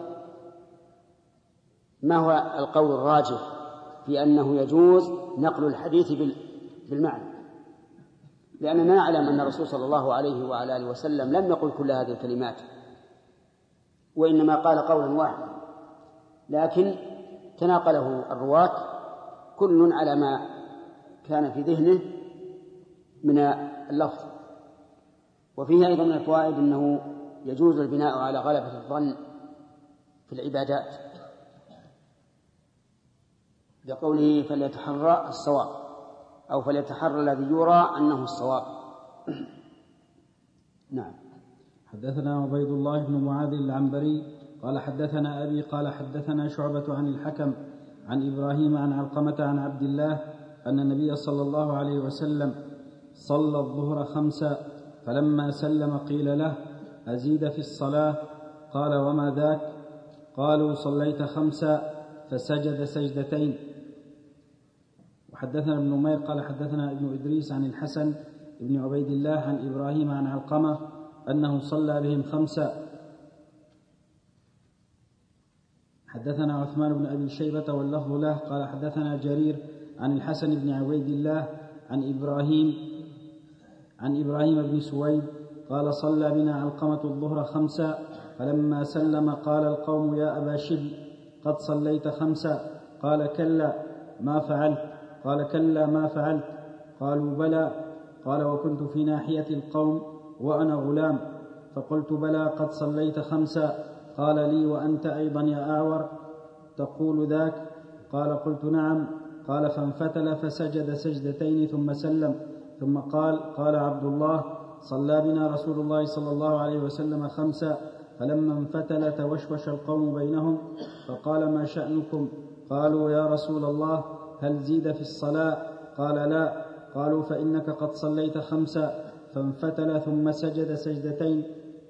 ما هو القول الراجح في أنه يجوز نقل الحديث بالمعنى، لأننا نعلم أن الرسول صلى الله عليه وعلى آله وسلم لم يقل كل هذه الكلمات، وإنما قال قولا واحدا، لكن تناقله الرواة كل على ما كان في ذهنه من اللفظ. وفيه أيضا من الفوائد أنه يجوز البناء على غلبة الظن في العبادات لقوله فليتحرى الصواب أو فليتحرى الذي يرى أنه الصواب. نعم. حدثنا عبيد الله بن معاذ العنبري قال حدثنا أبي قال حدثنا شعبة عن الحكم عن إبراهيم عن علقمة عن عبد الله أن النبي صلى الله عليه وسلم صلى الظهر خمسا فلما سلم قيل له أزيد في الصلاة قال وما ذاك قالوا صليت خمسا فسجد سجدتين. وحدثنا ابن نمير قال حدثنا ابن إدريس عن الحسن بن عبيد الله عن إبراهيم عن علقمة أنه صلى بهم خمسا. حدثنا عثمان بن أبي شيبة واللفظ له قال حدثنا جرير عن الحسن بن عبيد الله عن إبراهيم عن إبراهيم بن سويد قال صلى بنا علقمة الظهر خمسا فلما سلم قال القوم يا أبا شبل قد صليت خمسا قال كلا ما فعلت قال كلا ما فعلت قالوا بلى قال وكنت في ناحية القوم وأنا غلام فقلت بلى قد صليت خمسا قال لي وأنت أيضا يا أعور تقول ذاك قال قلت نعم قال فانفتل فسجد سجدتين ثم سلم ثم قال قال عبد الله صلى بنا رسول الله صلى الله عليه وسلم خمسا فلما انفتل توشوش القوم بينهم فقال ما شأنكم قالوا يا رسول الله هل زيد في الصلاة قال لا قالوا فإنك قد صليت خمسا فانفتل ثم سجد سجدتين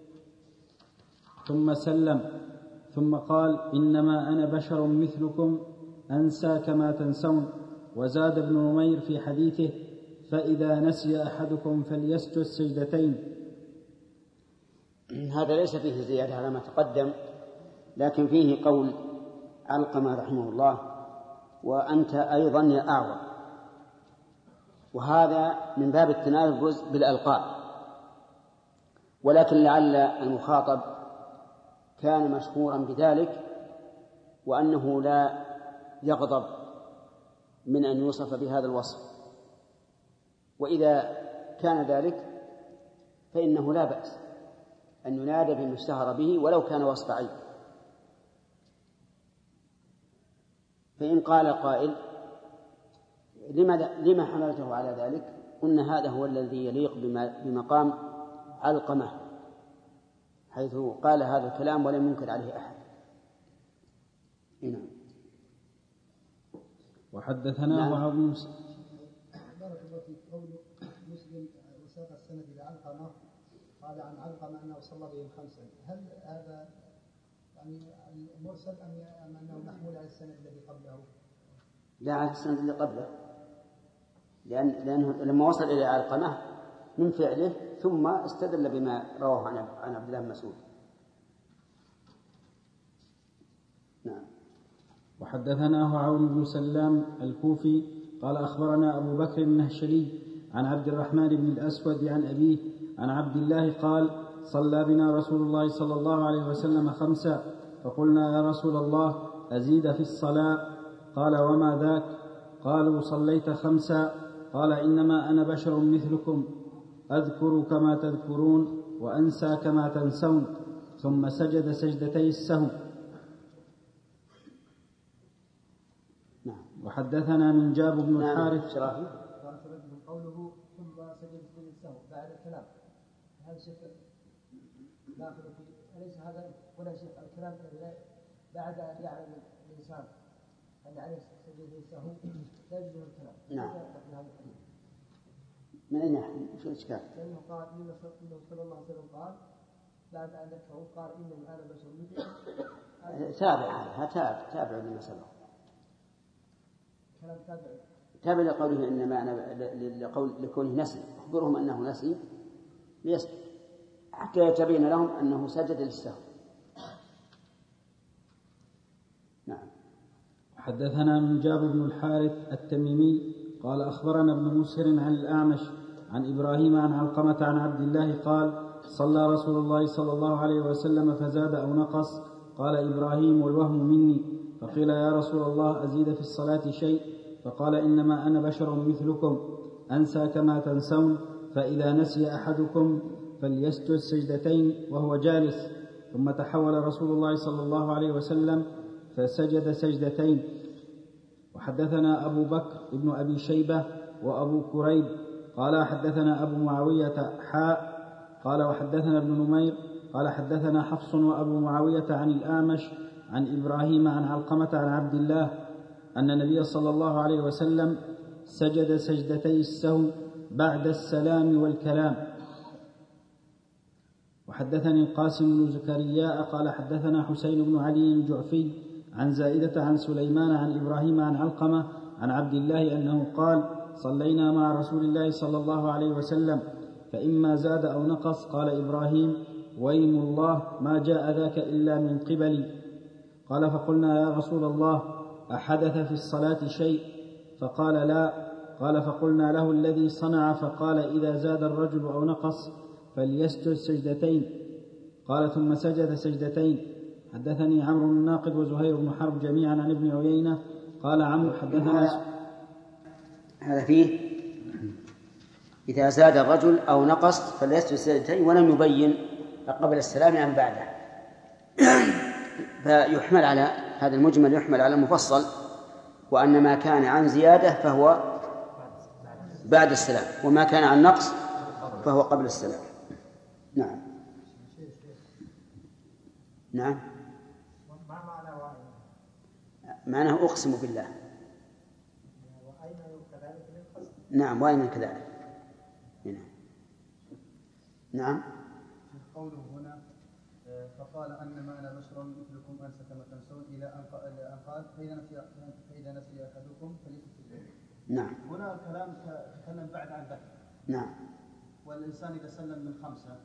ثم سلم ثم قال إنما أنا بشر مثلكم أنسى كما تنسون. وزاد ابن نمير في حديثه فإذا نسي أحدكم فليسجد سجدتين. هذا ليس فيه زيادة على ما تقدم لكن فيه قول علقمة رحمه الله وأنت أيضا يا أعور وهذا من باب التنافس بالألقاب ولكن لعل المخاطب كان مشهورا بذلك وأنه لا يغضب من أن يوصف بهذا الوصف وإذا كان ذلك فإنه لا بأس أن ينادى بما اشتهر به ولو كان وصف عيب. فإن قال قائل لما حملته على ذلك قلنا هذا هو الذي يليق بمقام علقمة حيث قال هذا الكلام ولم ينكر عليه أحد. نعم. وحدثنا نعم. بعض بارك الله فيك قول مسلم وساق السند إلى علقمة قال عن علقمة أنه صلى بهم خمسا هل هذا يعني مرسل أم أنه محمول على السند الذي قبله؟ لا على السند الذي قبله لأن لأنه لما وصل إلى علقمة من فعله ثم استدل بما رواه عن عبد الله بن مسعود. نعم. وحدثناه عون بن سلام الكوفي قال أخبرنا أبو بكر النهشري عن عبد الرحمن بن الأسود عن أبيه عن عبد الله قال صلى بنا رسول الله صلى الله عليه وسلم خمسا فقلنا يا رسول الله أزيد في الصلاة قال وما ذاك قالوا صليت خمسا قال إنما أنا بشر مثلكم أذكر كما تذكرون وأنسى كما تنسون ثم سجد سجدتي السهو. وحدثنا من جاب بن الحارث قوله ثم سجد سجد السهو بعد الكلام هذا شيء داخل في أليس هذا ولا شيء الكلام بعد أن يعلم الإنسان أن عليه سجد السهو لا يجوز الكلام. نعم. من أين شو الإشكال؟ لأنه قال إنه صلى الله عليه وسلم قال بعد أن ذكره قال إنما أنا بشر مثلكم. تابع هذا تابع تابع لما سبق. كلام تابع. تابع لقوله إنما أنا لقول لكونه نسي أخبرهم أنه نسي ليسجد حتى يتبين لهم أنه سجد للسهو. نعم. حدثنا من جاب بن الحارث التميمي قال أخبرنا ابن مسهر عن الأعمش عن إبراهيم عن علقمة عن عبد الله قال صلى رسول الله صلى الله عليه وسلم فزاد أو نقص قال إبراهيم والوهم مني فقيل يا رسول الله أزيد في الصلاة شيء فقال إنما أنا بشر مثلكم أنسى كما تنسون فإذا نسي أحدكم فليسجد سجدتين وهو جالس ثم تحول رسول الله صلى الله عليه وسلم فسجد سجدتين. وحدثنا أبو بكر ابن أبي شيبة وأبو كريب قال حدثنا أبو معاوية حاء قال وحدثنا ابن نمير قال حدثنا حفص وأبو معاوية عن الأعمش عن إبراهيم عن علقمة عن عبد الله أن النبي صلى الله عليه وسلم سجد سجدتي السهو بعد السلام والكلام. وحدثني القاسم بن زكريا قال حدثنا حسين بن علي الجعفي عن زائدة عن سليمان عن إبراهيم عن علقمة عن عبد الله أنه قال صلينا مع رسول الله صلى الله عليه وسلم فإما زاد أو نقص. قال إبراهيم ويم الله ما جاء ذاك إلا من قبلي. قال فقلنا يا رسول الله أحدث في الصلاة شيء؟ فقال لا. قال فقلنا له الذي صنع؟ فقال إذا زاد الرجل أو نقص فليسجد سجدتين. قال ثم سجد سجدتين. حدثني عمرو بن الناقد وزهير بن حرب جميعا عن ابن عيينة قال عمرو حدثنا. هذا فيه إذا زاد الرجل أو نقص فليسجد سجدتين ولم يبين قبل السلام أم بعده. فيحمل على هذا المجمل يحمل على المفصل، وأن ما كان عن زيادة فهو بعد السلام، وما كان عن نقص فهو قبل السلام. نعم نعم معناه أقسم بالله. نعم وأين كذلك. نعم قوله هنا فقال أنما أنا بشر مثلكم أنسى كما تنسون إلى أن قال فإذا نسي فإذا نسي أحدكم فليسجد. نعم هنا الكلام تكلم بعد عن ذكر. نعم والإنسان إذا سلم من خمسة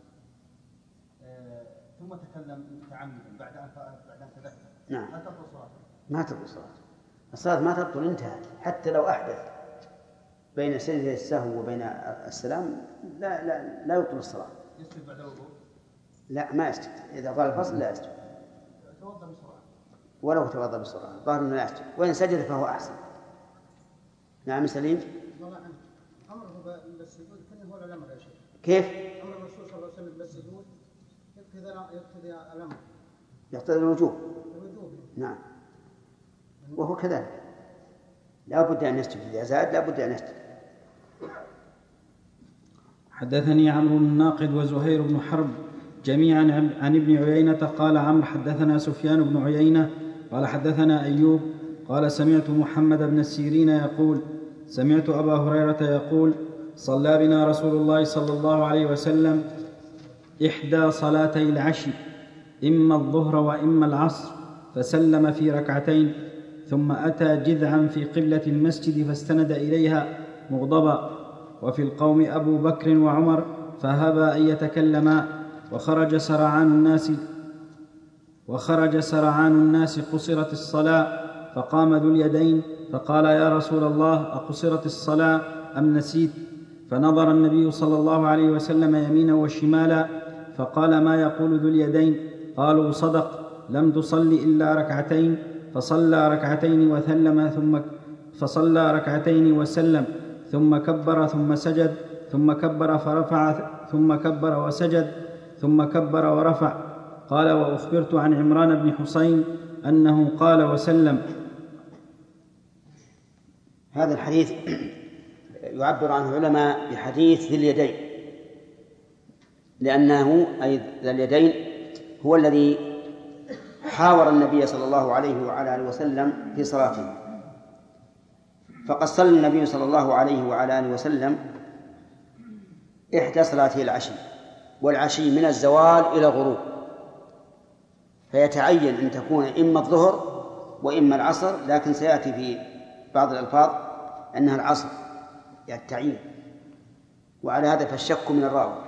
ثم تكلم متعمدا بعد أن بعد أن تذكر نعم هل تبطل صلاته؟ ما تبطل صلاته. الصلاة ما تبطل انتهت حتى لو أحدث بين سجدة السهو وبين السلام لا لا لا يبطل الصلاة. يسجد بعد الوضوء؟ لا ما يسجد. إذا طال الفصل لا يسجد توضأ بسرعة ولو توضأ بسرعة ظاهر أنه لا يسجد، وإن سجد فهو أحسن. نعم سليم. أمره بالسجود كان هو الأمر يا شيخ. كيف؟ أمر الرسول صلى الله عليه وسلم بالسجود يقتضي الأمر يقتضي الوجوب. الوجوب نعم وهو كذلك لا بد أن يسجد. إذا زاد لا بد أن يسجد. حدثني عمرو بن الناقد وزهير بن حرب جميعا عن ابن عيينة قال عمرو حدثنا سفيان بن عيينة قال حدثنا أيوب قال سمعت محمد بن السيرين يقول سمعت أبا هريرة يقول صلى بنا رسول الله صلى الله عليه وسلم إحدى صلاتي العشي إما الظهر وإما العصر فسلم في ركعتين ثم أتى جذعا في قبلة المسجد فاستند إليها مغضبا وفي القوم أبو بكر وعمر فهبا أن يتكلما وخرج سرعان الناس وخرج سرعان الناس قصرت الصلاة فقام ذو اليدين فقال يا رسول الله أقصرت الصلاة أم نسيت؟ فنظر النبي صلى الله عليه وسلم يمينا وشمالا فقال ما يقول ذو اليدين؟ قالوا صدق لم تصل إلا ركعتين. فصلى ركعتين وسلم ثم فصلى ركعتين وسلم ثم كبر ثم سجد ثم كبر فرفع ثم كبر وسجد ثم كبر ورفع. قال وأخبرت عن عمران بن حسين أنه قال وسلم. هذا الحديث يعبر عنه العلماء بحديث ذي اليدين، لأنه أي ذي اليدين هو الذي حاور النبي صلى الله عليه وعلى آله وسلم في صلاته. فقد صلى النبي صلى الله عليه وعلى آله وسلم إحدى صلاته العشي، والعشي من الزوال إلى الغروب، فيتعين أن تكون إما الظهر وإما العصر، لكن سيأتي في بعض الألفاظ أنها العصر يعني التعيين، وعلى هذا فالشك من الراوي.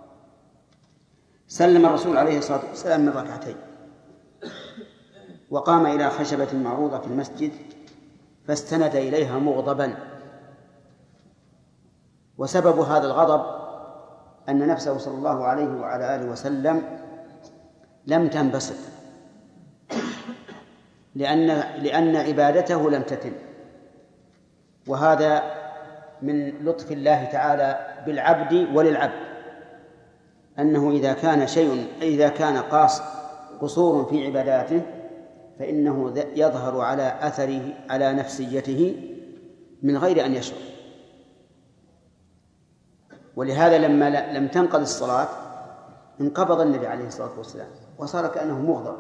سلم الرسول عليه الصلاة والسلام من ركعتين وقام إلى خشبة معروضة في المسجد فاستند إليها مغضبا، وسبب هذا الغضب أن نفسه صلى الله عليه وعلى آله وسلم لم تنبسط، لأن لأن عبادته لم تتم، وهذا من لطف الله تعالى بالعبد وللعبد، أنه إذا كان شيء إذا كان قاص قصور في عباداته فإنه يظهر على أثره على نفسيته من غير أن يشعر. ولهذا لما لم تنقض الصلاة انقبض النبي عليه الصلاة والسلام وصار كأنه مغضب.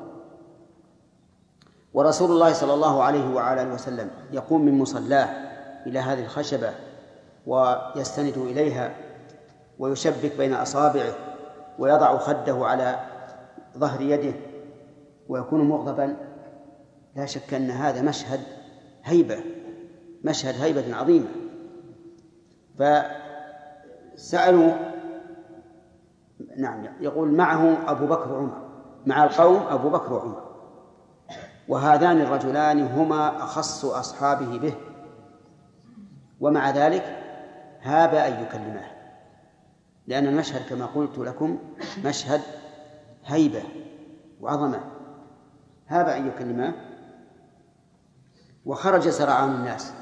ورسول الله صلى الله عليه وعلى آله وسلم يقوم من مصلاه إلى هذه الخشبة ويستند إليها ويشبك بين أصابعه ويضع خده على ظهر يده ويكون مغضبا. لا شك أن هذا مشهد هيبة، مشهد هيبة عظيمة. فسألوا، نعم، يقول معه أبو بكر وعمر، مع القوم أبو بكر وعمر، وهذان الرجلان هما أخص أصحابه به، ومع ذلك هاب أن يكلمه، لأن المشهد كما قلت لكم مشهد هيبة وعظمة. هاب أن يكلمه وخرج سرعان الناس،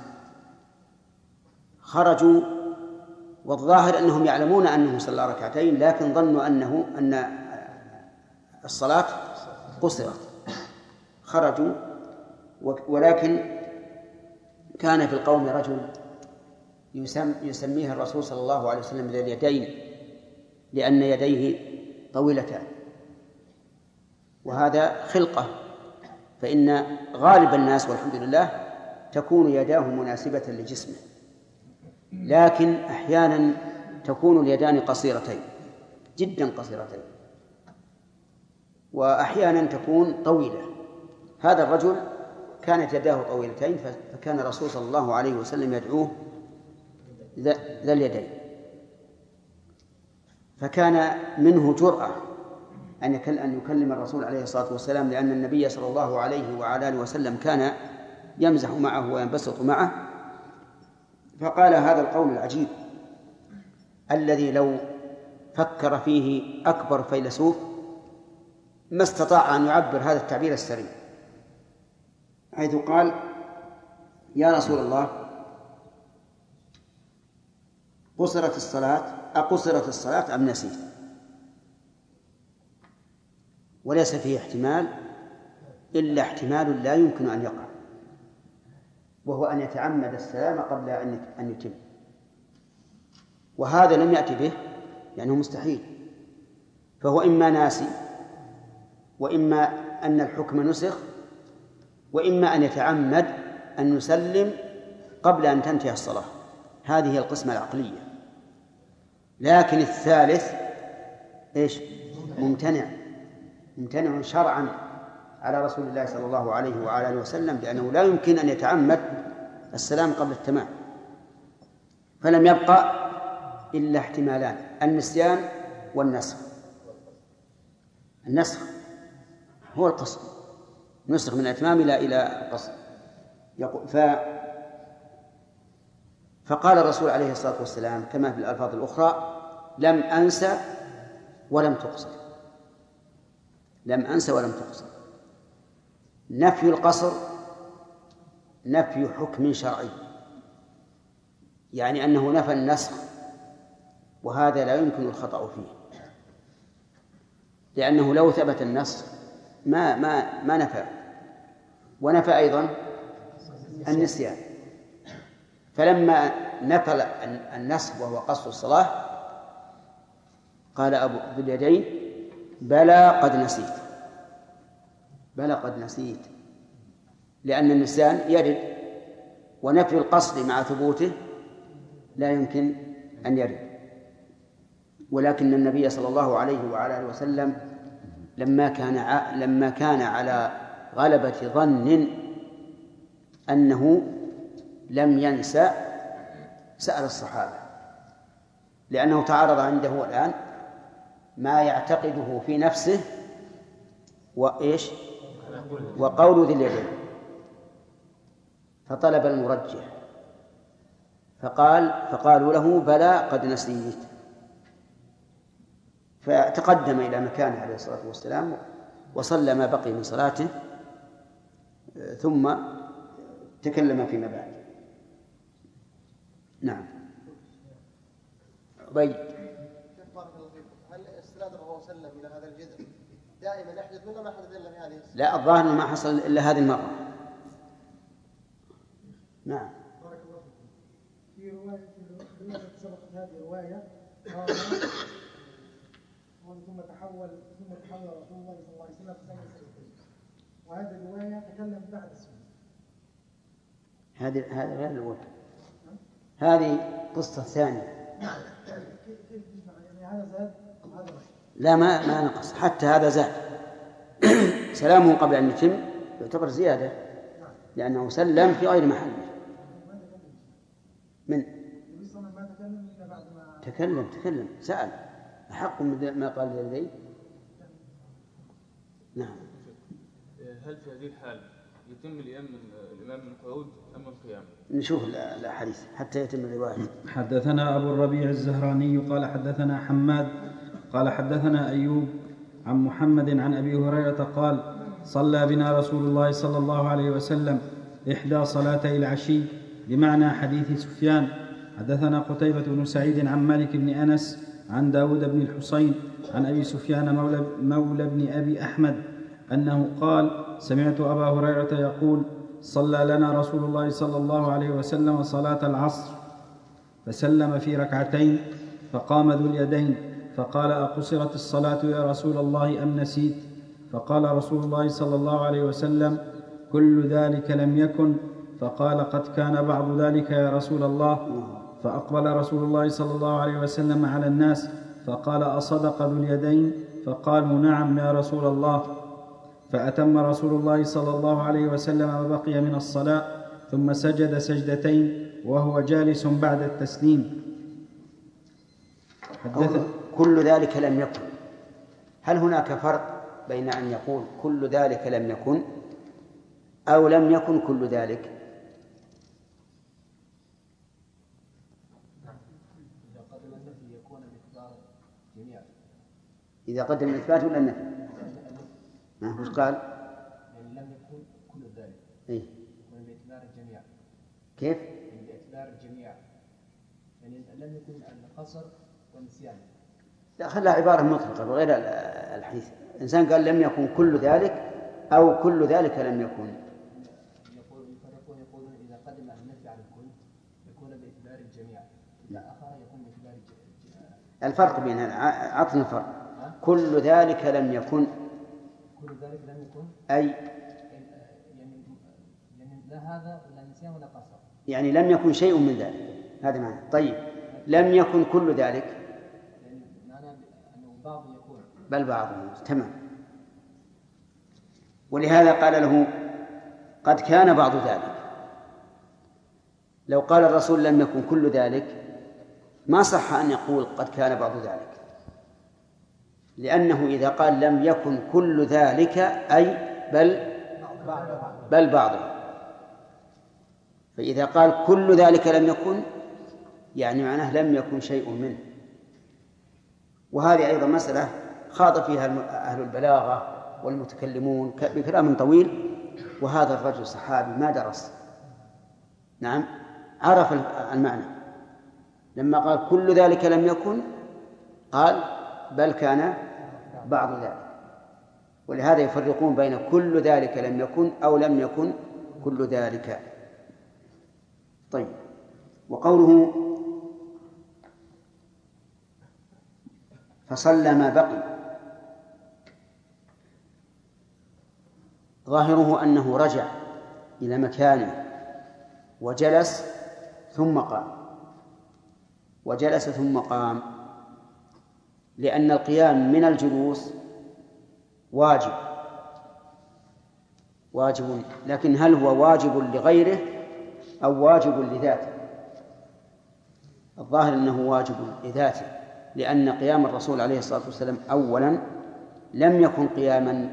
خرجوا والظاهر أنهم يعلمون أنه صلى ركعتين، لكن ظنوا أنه أن الصلاة قصرت، خرجوا. ولكن كان في القوم رجل يسم يسميه الرسول صلى الله عليه وسلم ذي اليدين، لأن يديه طويلتان، وهذا خلقة، فإن غالب الناس والحمد لله تكون يداه مناسبة لجسمه، لكن أحيانا تكون اليدان قصيرتين جدا قصيرتين، وأحيانا تكون طويلة. هذا الرجل كانت يداه طويلتين، فكان الرسول صلى الله عليه وسلم يدعوه ذا اليدين، فكان منه جرأة أن يكلم الرسول عليه الصلاة والسلام، لأن النبي صلى الله عليه وعلى آله وسلم كان يمزح معه وينبسط معه. فقال هذا القول العجيب الذي لو فكر فيه أكبر فيلسوف ما استطاع أن يعبر هذا التعبير السريع، حيث قال: يا رسول الله، قصرت الصلاة أقصرت الصلاة أم نسيت؟ وليس فيه احتمال إلا احتمال لا يمكن أن يقع، وهو أن يتعمد السلام قبل أن يتم، وهذا لم يأتي به لأنه مستحيل. فهو إما ناسي، وإما أن الحكم نسخ، وإما أن يتعمد أن يسلم قبل أن تنتهي الصلاة. هذه هي القسمة العقلية. لكن الثالث إيش؟ ممتنع، ممتنع شرعا على رسول الله صلى الله عليه وعلى آله وسلم، لأنه لا يمكن أن يتعمد السلام قبل التمام. فلم يبقى إلا احتمالان: النسيان والنسخ. النسخ هو القصر، نسخ من الإتمام إلى إلى القصر. ف فقال الرسول عليه الصلاة والسلام كما في الألفاظ الأخرى: لم أنسى ولم تقصر، لم أنسى ولم تقصر. نفي القصر نفي حكم شرعي، يعني أنه نفى النسخ، وهذا لا يمكن الخطأ فيه، لأنه لو ثبت النسخ ما ما ما نفى، ونفى أيضا النسيان. فلما نفى النسخ وهو قصر الصلاة قال أبو ذو اليدين: بلى قد نسيت، بلى قد نسيت، لأن النسيان يرد، ونفي القصد مع ثبوته لا يمكن أن يرد. ولكن النبي صلى الله عليه وعلى آله وسلم لما كان ع... لما كان على غلبة ظن أنه لم ينسى سأل الصحابة، لأنه تعارض عنده الآن ما يعتقده في نفسه وإيش وقول ذي اليدين، فطلب المرجح، فقال فقالوا له: بلى قد نسيت. فتقدم إلى مكانه عليه الصلاة والسلام وصلى ما بقي من صلاته، ثم تكلم فيما بعد. نعم. عبيد: بارك الله فيكم، هل استناد الرسول صلى الله عليه وسلم إلى هذا الجذع دائما يحدث ولا ما حدث إلا في هذه السنة؟ لا، الظاهر ما حصل إلا هذه المرة. نعم. بارك الله فيكم. في رواية في رواية سبقت هذه الرواية قال ثم تحول ثم تحول رسول الله صلى الله عليه وسلم في سنة سنتين، وهذه الرواية تكلم بعد السنة. هذه هذه غير الأولى، هذه قصة ثانية. كيف يعني هذا زاد أم هذا نقص؟ لا، ما ما نقص، حتى هذا زاد. سلامه قبل أن يتم يعتبر زيادة، لأنه سلم في غير محله. من تكلم تكلم سأل أحق ما قال لدي. نعم. هل في هذه الحال يتم الإمام من الإمام من قعود أم من قيام؟ نشوف الأحاديث حتى يتم الرواية. حدثنا أبو الربيع الزهراني قال حدثنا حماد قال حدثنا أيوب عن محمد عن أبي هريرة قال صلى بنا رسول الله صلى الله عليه وسلم إحدى صلاتي العشي، بمعنى حديث سفيان. حدثنا قتيبة بن سعيد عن مالك بن أنس عن داود بن الحصين عن أبي سفيان مولى, مولى بن أبي أحمد أنه قال سمعت أبا هريرة يقول صلى لنا رسول الله صلى الله عليه وسلم صلاة العصر فسلم في ركعتين فقام ذو اليدين فقال أقصرت الصلاة يا رسول الله أم نسيت؟ فقال رسول الله صلى الله عليه وسلم كل ذلك لم يكن. فقال قد كان بعض ذلك يا رسول الله. فأقبل رسول الله صلى الله عليه وسلم على الناس فقال أصدق ذو اليدين؟ فقالوا نعم يا رسول الله. فأتم رسول الله صلى الله عليه وسلم ما بقي من الصلاة ثم سجد سجدتين وهو جالس بعد التسليم. كل ذلك لم يكن، هل هناك فرق بين أن يقول كل ذلك لم يكن أو لم يكن كل ذلك؟ إذا قدم النفي يكون مقدار جميع. إذا قدم الإثبات ولا النفي؟ ما هو قال؟ يعني لم يكن كل ذلك. إيه؟ يكون باعتبار الجميع. كيف؟ يعني باعتبار الجميع. يعني لم يكن القصر والنسيان. لا، خلها عبارة مطلقة بغير الحديث. الإنسان قال لم يكن كل ذلك أو كل ذلك لم يكن. يقول يفرقون يقولون إذا قدم النفي على الكل يكون باعتبار الجميع، إذا أخر يكون باعتبار الجميع. الفرق بين عطنا الفرق. كل ذلك لم يكن. كل ذلك لم يكن. أي يعني يعني لا هذا ولا نسيان ولا قصر. يعني لم يكن شيء من ذلك، هذا معنى. طيب لم يكن كل ذلك. يعني معنى أنه بعض يكون. بل بعضه. تمام. ولهذا قال له قد كان بعض ذلك. لو قال الرسول لم يكن كل ذلك ما صح أن يقول قد كان بعض ذلك، لأنه إذا قال لم يكن كل ذلك أي بل بل بعضه. فإذا قال كل ذلك لم يكن يعني معناه لم يكن شيء منه. وهذه أيضا مسألة خاض فيها أهل البلاغة والمتكلمون بكلام طويل، وهذا الرجل صحابي ما درس. نعم، عرف المعنى. لما قال كل ذلك لم يكن قال بل كان بعض ذلك. ولهذا يفرقون بين كل ذلك لم يكن أو لم يكن كل ذلك. طيب، وقوله فصلى ما بقي ظاهره أنه رجع إلى مكانه وجلس ثم قام، وجلس ثم قام، لأن القيام من الجلوس واجب واجب لكن هل هو واجب لغيره أو واجب لذاته؟ الظاهر أنه واجب لذاته، لأن قيام الرسول عليه الصلاة والسلام أولا لم يكن قياما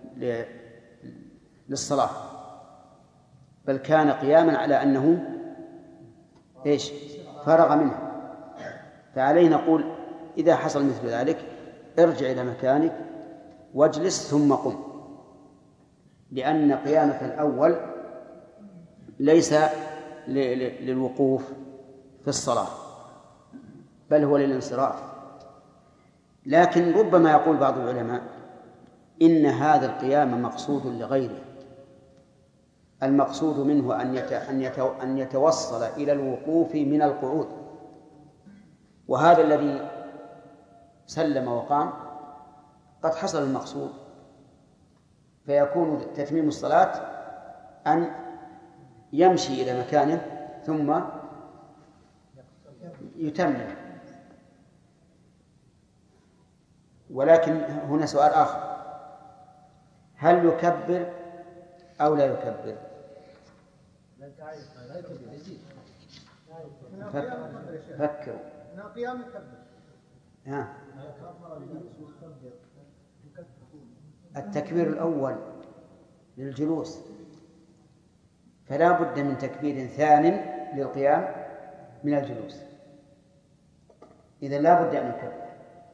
للصلاة، بل كان قياما على أنه إيش؟ فرغ منه. فعليه نقول إذا حصل مثل ذلك ارجع إلى مكانك واجلس ثم قم، لأن قيامك الأول ليس للوقوف في الصلاة بل هو للانصراف. لكن ربما يقول بعض العلماء إن هذا القيام مقصود لغيره، المقصود منه أن يتوصل إلى الوقوف من القعود، وهذا الذي سلم وقام قد حصل المقصود، فيكون تتميم الصلاة أن يمشي إلى مكانه ثم يتمم. ولكن هنا سؤال آخر، هل يكبر أو لا يكبر؟ فكروا. ها. التكبير الأول للجلوس، فلا بد من تكبير ثان للقيام من الجلوس، إذا لا بد أن يكبر،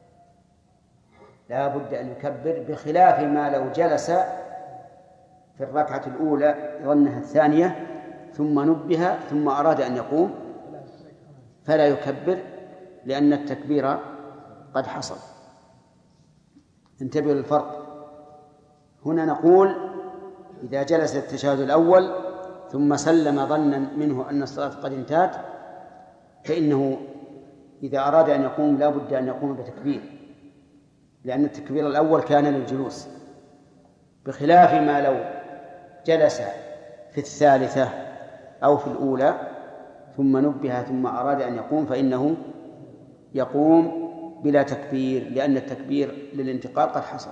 لا بد أن يكبر، بخلاف ما لو جلس في الركعة الأولى ظنها الثانية ثم نبه ثم أراد أن يقوم فلا يكبر، لأن التكبير قد حصل. انتبهوا للفرق. هنا نقول إذا جلس التشهد الأول ثم سلم ظنا منه أن الصلاة قد انتهت، فإنه إذا أراد أن يقوم لا بد أن يقوم بتكبير، لأن التكبير الأول كان للجلوس، بخلاف ما لو جلس في الثالثة أو في الأولى ثم نبه ثم أراد أن يقوم فإنه يقوم بلا تكبير، لأن التكبير للانتقال قد حصل.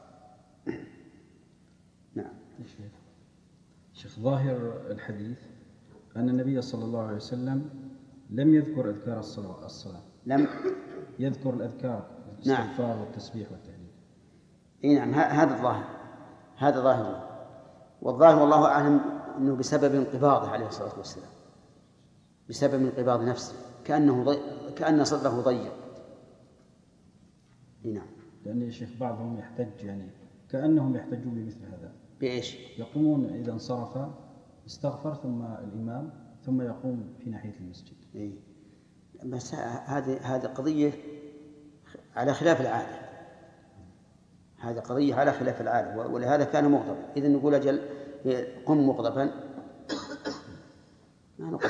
نعم. شيخ، ظاهر الحديث أن النبي صلى الله عليه وسلم لم يذكر أذكار الصلاة الصلاة لم يذكر الأذكار، الاستغفار نعم. والتسبيح والتهليل. إيه نعم، هذا الظاهر، هذا ظاهر. والظاهر والله أعلم أنه بسبب انقباضه عليه الصلاة والسلام، بسبب انقباض نفسه، كأنه ضي... كأن صدره ضيق. نعم. لأن يا شيخ بعضهم يحتج، يعني كأنهم يحتجون بمثل هذا. بإيش؟ يقومون إذا انصرف استغفر ثم الإمام ثم يقوم في ناحية المسجد. إيه. بس هذه هذه قضية على خلاف العادة، هذه قضية على خلاف العادة، ولهذا كان مغضبا. إذا نقول أجل قم مغضبا ما نقول.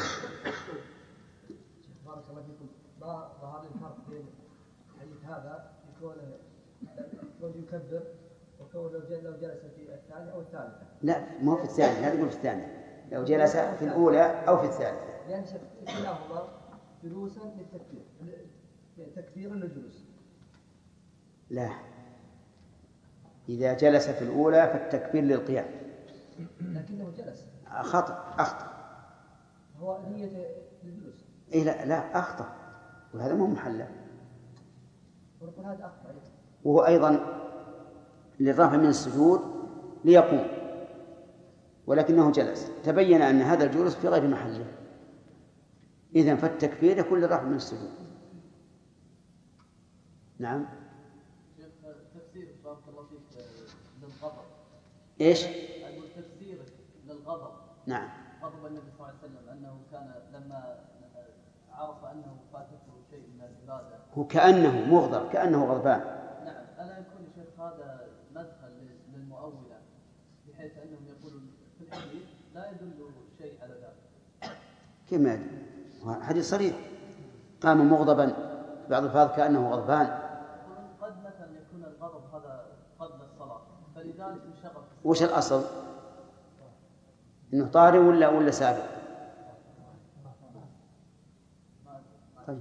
بارك الله فيكم. ما ظهر الفرق بين الحديث هذا يكون يكبر وكون لو جلس في الثانية أو الثالثة؟ لا، ما هو في الثانية، لا تقول في الثانية، لو جلس في الأولى أو في الثالثة، لأن كلاهما جلوسا للتكبير، تكبير للجلوس. لا، إذا جلس في الأولى فالتكبير للقيام. لكنه جلس. خطأ، أخطأ. هو نية للجلوس. إيه لا لا أخطأ، وهذا مو محله. ونقول هذا أخطأ. وهو أيضا للرفع من السجود ليقوم، ولكنه جلس، تبين أن هذا الجلوس في غير محله، إذن فالتكبير يكون للرفع من السجود. نعم. تفسير بارك الله فيك للغضب. إيش؟ أقول تفسير للغضب. نعم. غضب النبي صلى الله عليه وسلم أنه كان لما عرف أنه فاتته شيء من العبادة. هو كأنه مغضب، كأنه غضبان. نعم. ألا يكون يا شيخ هذا مدخل للمؤولة، بحيث أنهم يقولون في الحديث لا يدل شيء على ذلك. كما يدل؟ حديث صريح، قام مغضبا، بعض الفاظ كأنه غضبان. قد مثلا يكون الغضب هذا قبل الصلاة، فلذلك انشغل. وش الأصل؟ إنه طارئ ولا ولا سابق؟ طيب.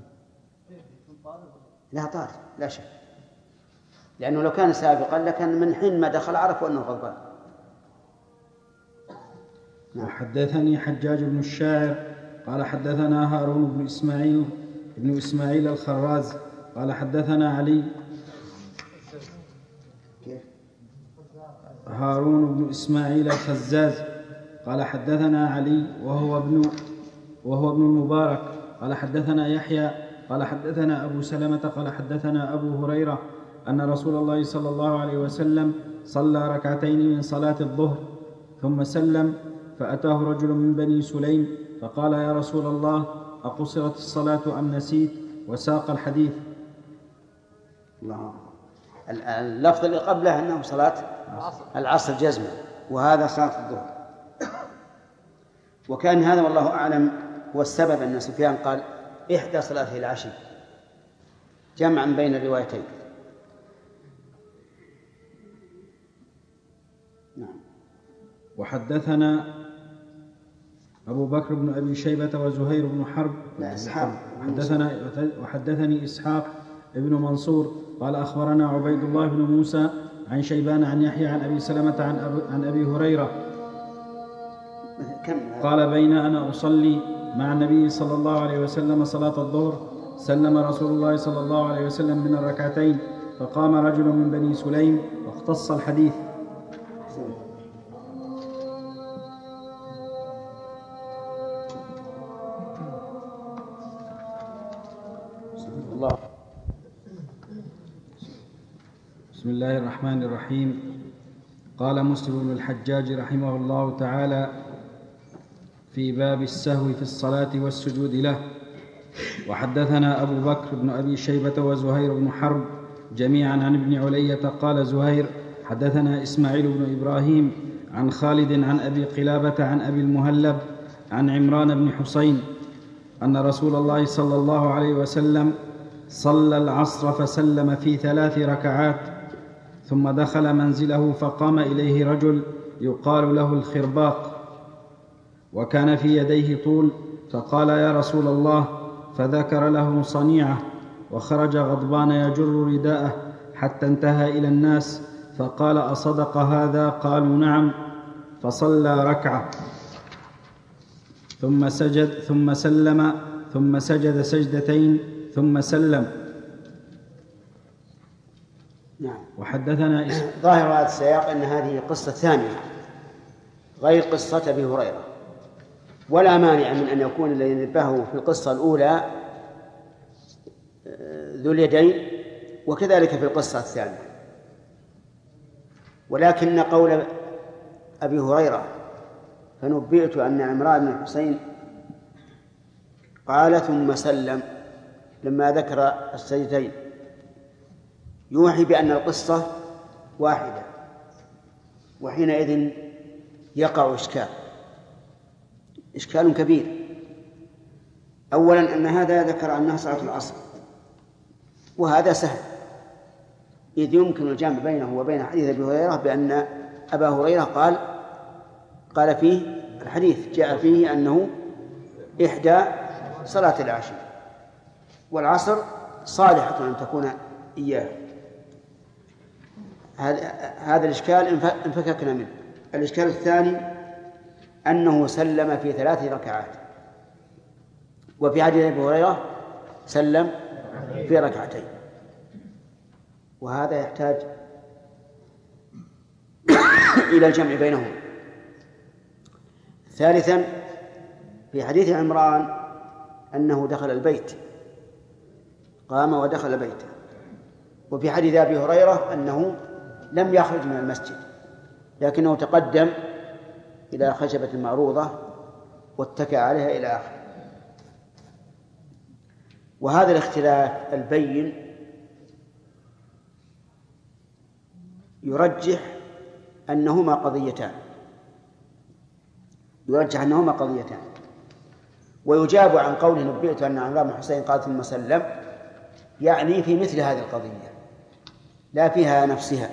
لا طارئ لا شك، لأنه لو كان سابقا لكان من حين ما دخل عرفوا أنه غضبان. حدثني حجاج بن الشاعر قال حدثنا هارون بن إسماعيل بن إسماعيل الخراز قال حدثنا علي هارون بن إسماعيل الخزاز قال حدثنا علي وهو ابن وهو ابن المبارك قال حدثنا يحيى قال حدثنا أبو سلمة قال حدثنا أبو هريرة أن رسول الله صلى الله عليه وسلم صلى ركعتين من صلاة الظهر ثم سلم، فأتاه رجل من بني سليم فقال يا رسول الله أقصرت الصلاة أم نسيت؟ وساق الحديث. الله. اللفظ اللي قبله أنه صلاة العصر جزما، وهذا صلاة الظهر. وكان هذا والله أعلم هو السبب أن سفيان قال إحدى صلاتي العشي، جمعا بين الروايتين. نعم. وحدثنا أبو بكر بن أبي شيبة وزهير بن حرب لا إسحاق حدثنا وحدثني إسحاق ابن منصور قال أخبرنا عبيد الله بن موسى عن شيبان عن يحيى عن أبي سلمة عن أبي, عن أبي هريرة قال بين أنا أصلي مع النبي صلى الله عليه وسلم صلاة الظهر سلم رسول الله صلى الله عليه وسلم من الركعتين، فقام رجل من بني سليم واختص الحديث. الله. بسم الله الرحمن الرحيم. قال مسلم بن الحجاج رحمه الله تعالى في باب السهو في الصلاة والسجود له. وحدثنا أبو بكر بن أبي شيبة وزهير بن حرب جميعا عن ابن علية قال زهير حدثنا إسماعيل بن إبراهيم عن خالد عن أبي قلابة عن أبي المهلب عن عمران بن حسين أن رسول الله صلى الله عليه وسلم صلى العصر فسلم في ثلاث ركعات، ثم دخل منزله فقام إليه رجل يقال له الخرباق، وكان في يديه طول، فقال يا رسول الله، فذكر له صنيعه، وخرج غضبان يجر رداءه حتى انتهى إلى الناس، فقال أصدق هذا؟ قالوا نعم. فصلى ركعة ثم سجد ثم سلم ثم سجد سجدتين ثم سلم. نعم. وحدثنا إسم... ظاهر هذا السياق أن هذه قصة ثانية غير قصة أبي هريرة، ولا مانع من أن يكون الذي نبهه في القصة الأولى ذو اليدين، وكذلك في القصة الثانية. ولكن قول أبي هريرة فنبئت أن عمران بن حسين قال ثم سلم لما ذكر السجدتين يوحي بأن القصة واحدة، وحينئذ يقع إشكال إشكال كبير. أولا أن هذا ذكر أنها صلاة العصر، وهذا سهل، إذ يمكن الجمع بينه وبين حديث أبي هريرة بأن أبا هريرة قال قال فيه الحديث جاء فيه أنه إحدى صلاة العشي، والعصر صالحة أن تكون إياه. هذا الإشكال انفككنا منه. الإشكال الثاني أنه سلم في ثلاث ركعات، وفي حديث أبي هريرة سلم في ركعتين، وهذا يحتاج إلى الجمع بينهم. ثالثا في حديث عمران أنه دخل البيت، قام ودخل بيته، وفي حديث أبي هريرة أنه لم يخرج من المسجد لكنه تقدم إلى خشبة معروضة واتكأ عليها إلى آخره. وهذا الاختلاف البين يرجح أنهما قضيتان يرجح أنهما قضيتان ويجاب عن قوله نبئت أن عمران بن حسين قال ثم سلم، يعني في مثل هذه القضية لا فيها نفسها،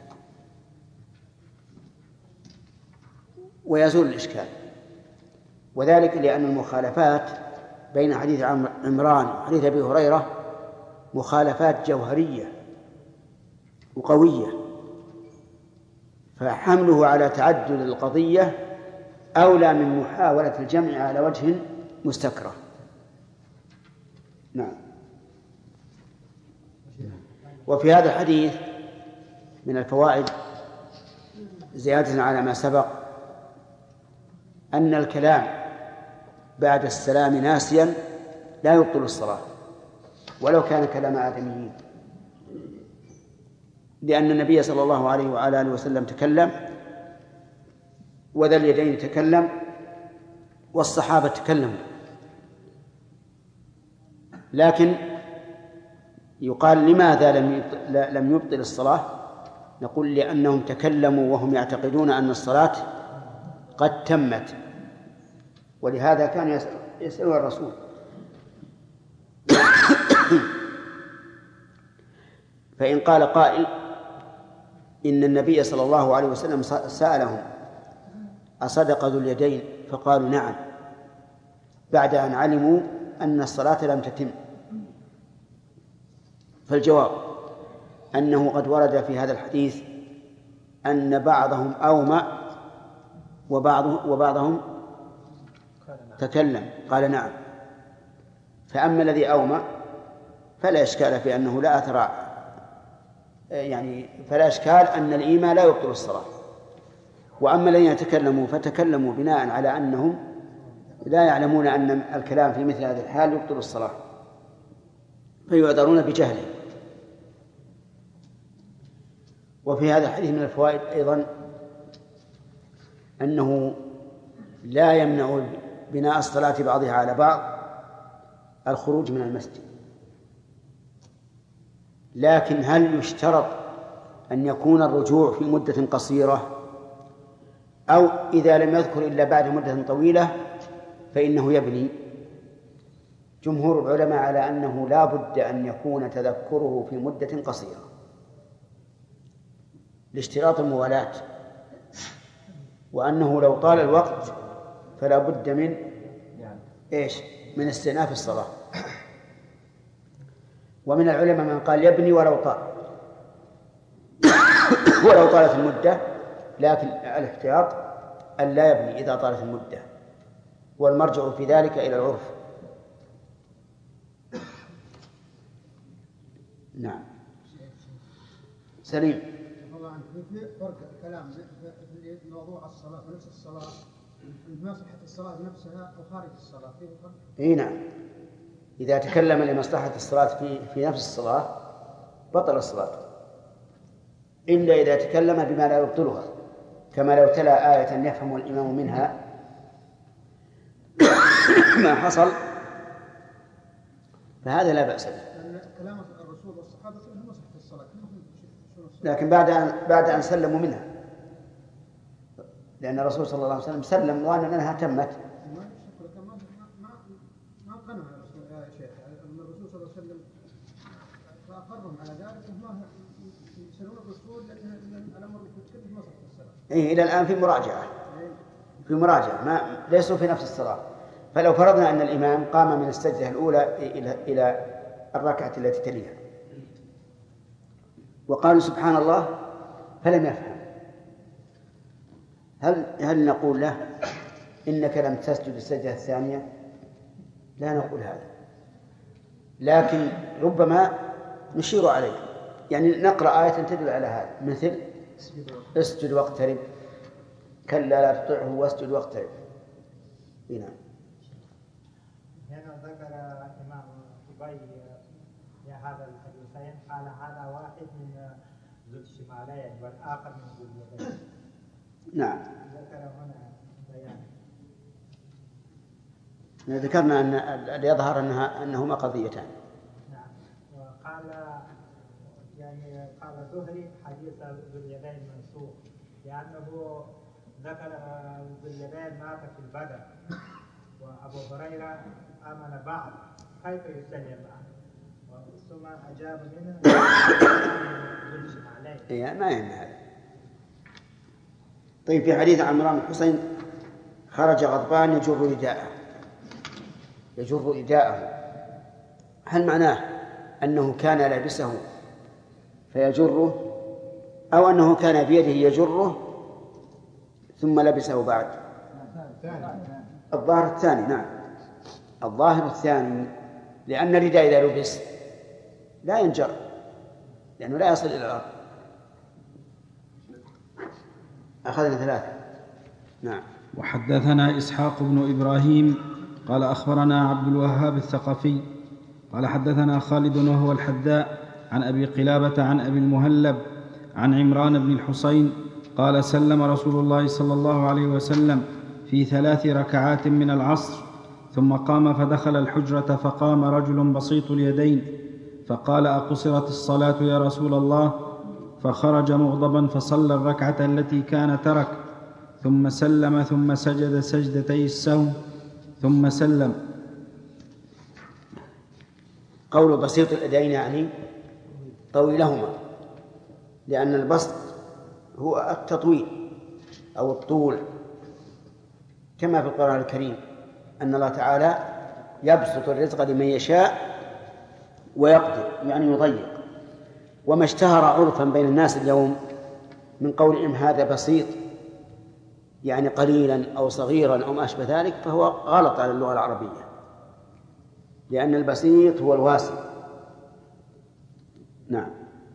ويزول الإشكال. وذلك لأن المخالفات بين حديث عمران وحديث أبي هريرة مخالفات جوهرية وقوية، فحمله على تعدد القضية أولى من محاولة الجمع على وجه مستكره. نعم. وفي هذا الحديث من الفوائد زيادة على ما سبق أن الكلام بعد السلام ناسيا لا يبطل الصلاة ولو كان كلام آدميين، لأن النبي صلى الله عليه وعلى آله وسلم تكلم، وذا اليدين تكلم، والصحابة تكلموا، لكن يقال لماذا لم لم يبطل الصلاة؟ نقول لأنهم تكلموا وهم يعتقدون أن الصلاة قد تمت، ولهذا كان يسأل الرسول. فإن قال قائل إن النبي صلى الله عليه وسلم سألهم أصدق ذو اليدين، فقالوا نعم، بعد أن علموا أن الصلاة لم تتم. فالجواب أنه قد ورد في هذا الحديث أن بعضهم أومأ وبعض وبعضهم تكلم قال نعم. فأما الذي أومأ فلا إشكال في أنه لا أثر، يعني فلا إشكال أن الإيمان لا يبطل الصلاة. وأما الذين يتكلموا فتكلموا بناء على أنهم لا يعلمون أن الكلام في مثل هذه الحال يبطل الصلاة، فيعذرون بجهله. وفي هذا الحديث من الفوائد أيضا أنه لا يمنع بناء الصلاة بعضها على بعض الخروج من المسجد، لكن هل يشترط أن يكون الرجوع في مدة قصيرة، أو إذا لم يذكر إلا بعد مدة طويلة فإنه يبني؟ جمهور العلماء على أنه لا بد أن يكون تذكره في مدة قصيرة لاشتراط الموالاة، وأنه لو طال الوقت فلا بد من إيش؟ من استئناف الصلاة. ومن العلماء من قال يبني ولو طال ولو طالت المدة، لكن الاحتياط أن لا يبني إذا طالت المدة، والمرجع في ذلك إلى العرف. نعم. سليم. طبعا في فرق الكلام في موضوع الصلاة ونفس الصلاة، لمصلحة الصلاة نفسها أو خارج الصلاة، في فرق؟ إيه نعم، إذا تكلم لمصلحة الصلاة في في نفس الصلاة بطل الصلاة، إلا إذا تكلم بما لا يبطلها، كما لو تلا آية يفهم الإمام منها ما حصل، فهذا لا بأس به. كلام الرسول والصحابة أنه مصلحة الصلاة، لكن بعد أن بعد أن سلموا منها، لأن الرسول صلى الله عليه وسلم سلم وأن أنها تمت. ما قنع الرسول يا شيخ أن الرسول صلى الله عليه وسلم فأقرهم على ذلك، وما يسألون الرسول لأن الأمر كله مصلحة الصلاة. إيه إلى الآن في مراجعة في مراجعة ما ليسوا في نفس الصلاة. فلو فرضنا أن الإمام قام من السجدة الأولى إلى إلى الركعة التي تليها وقالوا سبحان الله فلم يفهم، هل هل نقول له إنك لم تسجد السجدة الثانية؟ لا نقول هذا، لكن ربما نشير عليه، يعني نقرأ آية تدل على هذا، مثل اسجد واقترب، كلا لا تطعه واسجد واقترب. هنا هنا ذكر الإمام أبي في هذا الحديثين قال هذا واحد من ذو الشمالين والآخر من ذو اليدين. نعم. ذكر هنا بيان. ذكرنا أن اللي يظهر أنها أنهما قضيتان. نعم. وقال يعني قال زهري حديث ذو اليدين منسوخ لأنه ذكر ذو اليدين مات في البدر، وأبو هريرة آمن بعد، كيف يسلم معه؟ ثم أجاب منه إيه ما يهم هذا. طيب في حديث عمران بن حسين خرج غضبان يجر رداءه يجر رداءه هل معناه أنه كان لابسه فيجره، أو أنه كان بيده يجره ثم لبسه بعد؟ الظاهر الثاني. نعم الظاهر الثاني، لأن الرداء إذا لبس لا ينجر لأنه لا يصل إلى الأرض. أخذنا ثلاثة. نعم. وحدثنا إسحاق بن إبراهيم قال أخبرنا عبد الوهاب الثقفي قال حدثنا خالد وهو الحذاء عن أبي قلابة عن أبي المهلب عن عمران بن الحصين قال سلم رسول الله صلى الله عليه وسلم في ثلاث ركعات من العصر، ثم قام فدخل الحجرة، فقام رجل بسيط اليدين فقال أقصرت الصلاة يا رسول الله؟ فخرج مغضبا فصلى الركعة التي كان ترك ثم سلم ثم سجد سجدتي السهو ثم سلم. قول بسيط اليدين يعني طويلهما، لأن البسط هو التطويل أو الطول، كما في القرآن الكريم أن الله تعالى يبسط الرزق لمن يشاء ويقدر، يعني يضيق. وما اشتهر عرفا بين الناس اليوم من قولهم هذا بسيط يعني قليلا أو صغيرا أو ما أشبه ذلك، فهو غلط على اللغة العربية، لأن البسيط هو الواسع. نعم.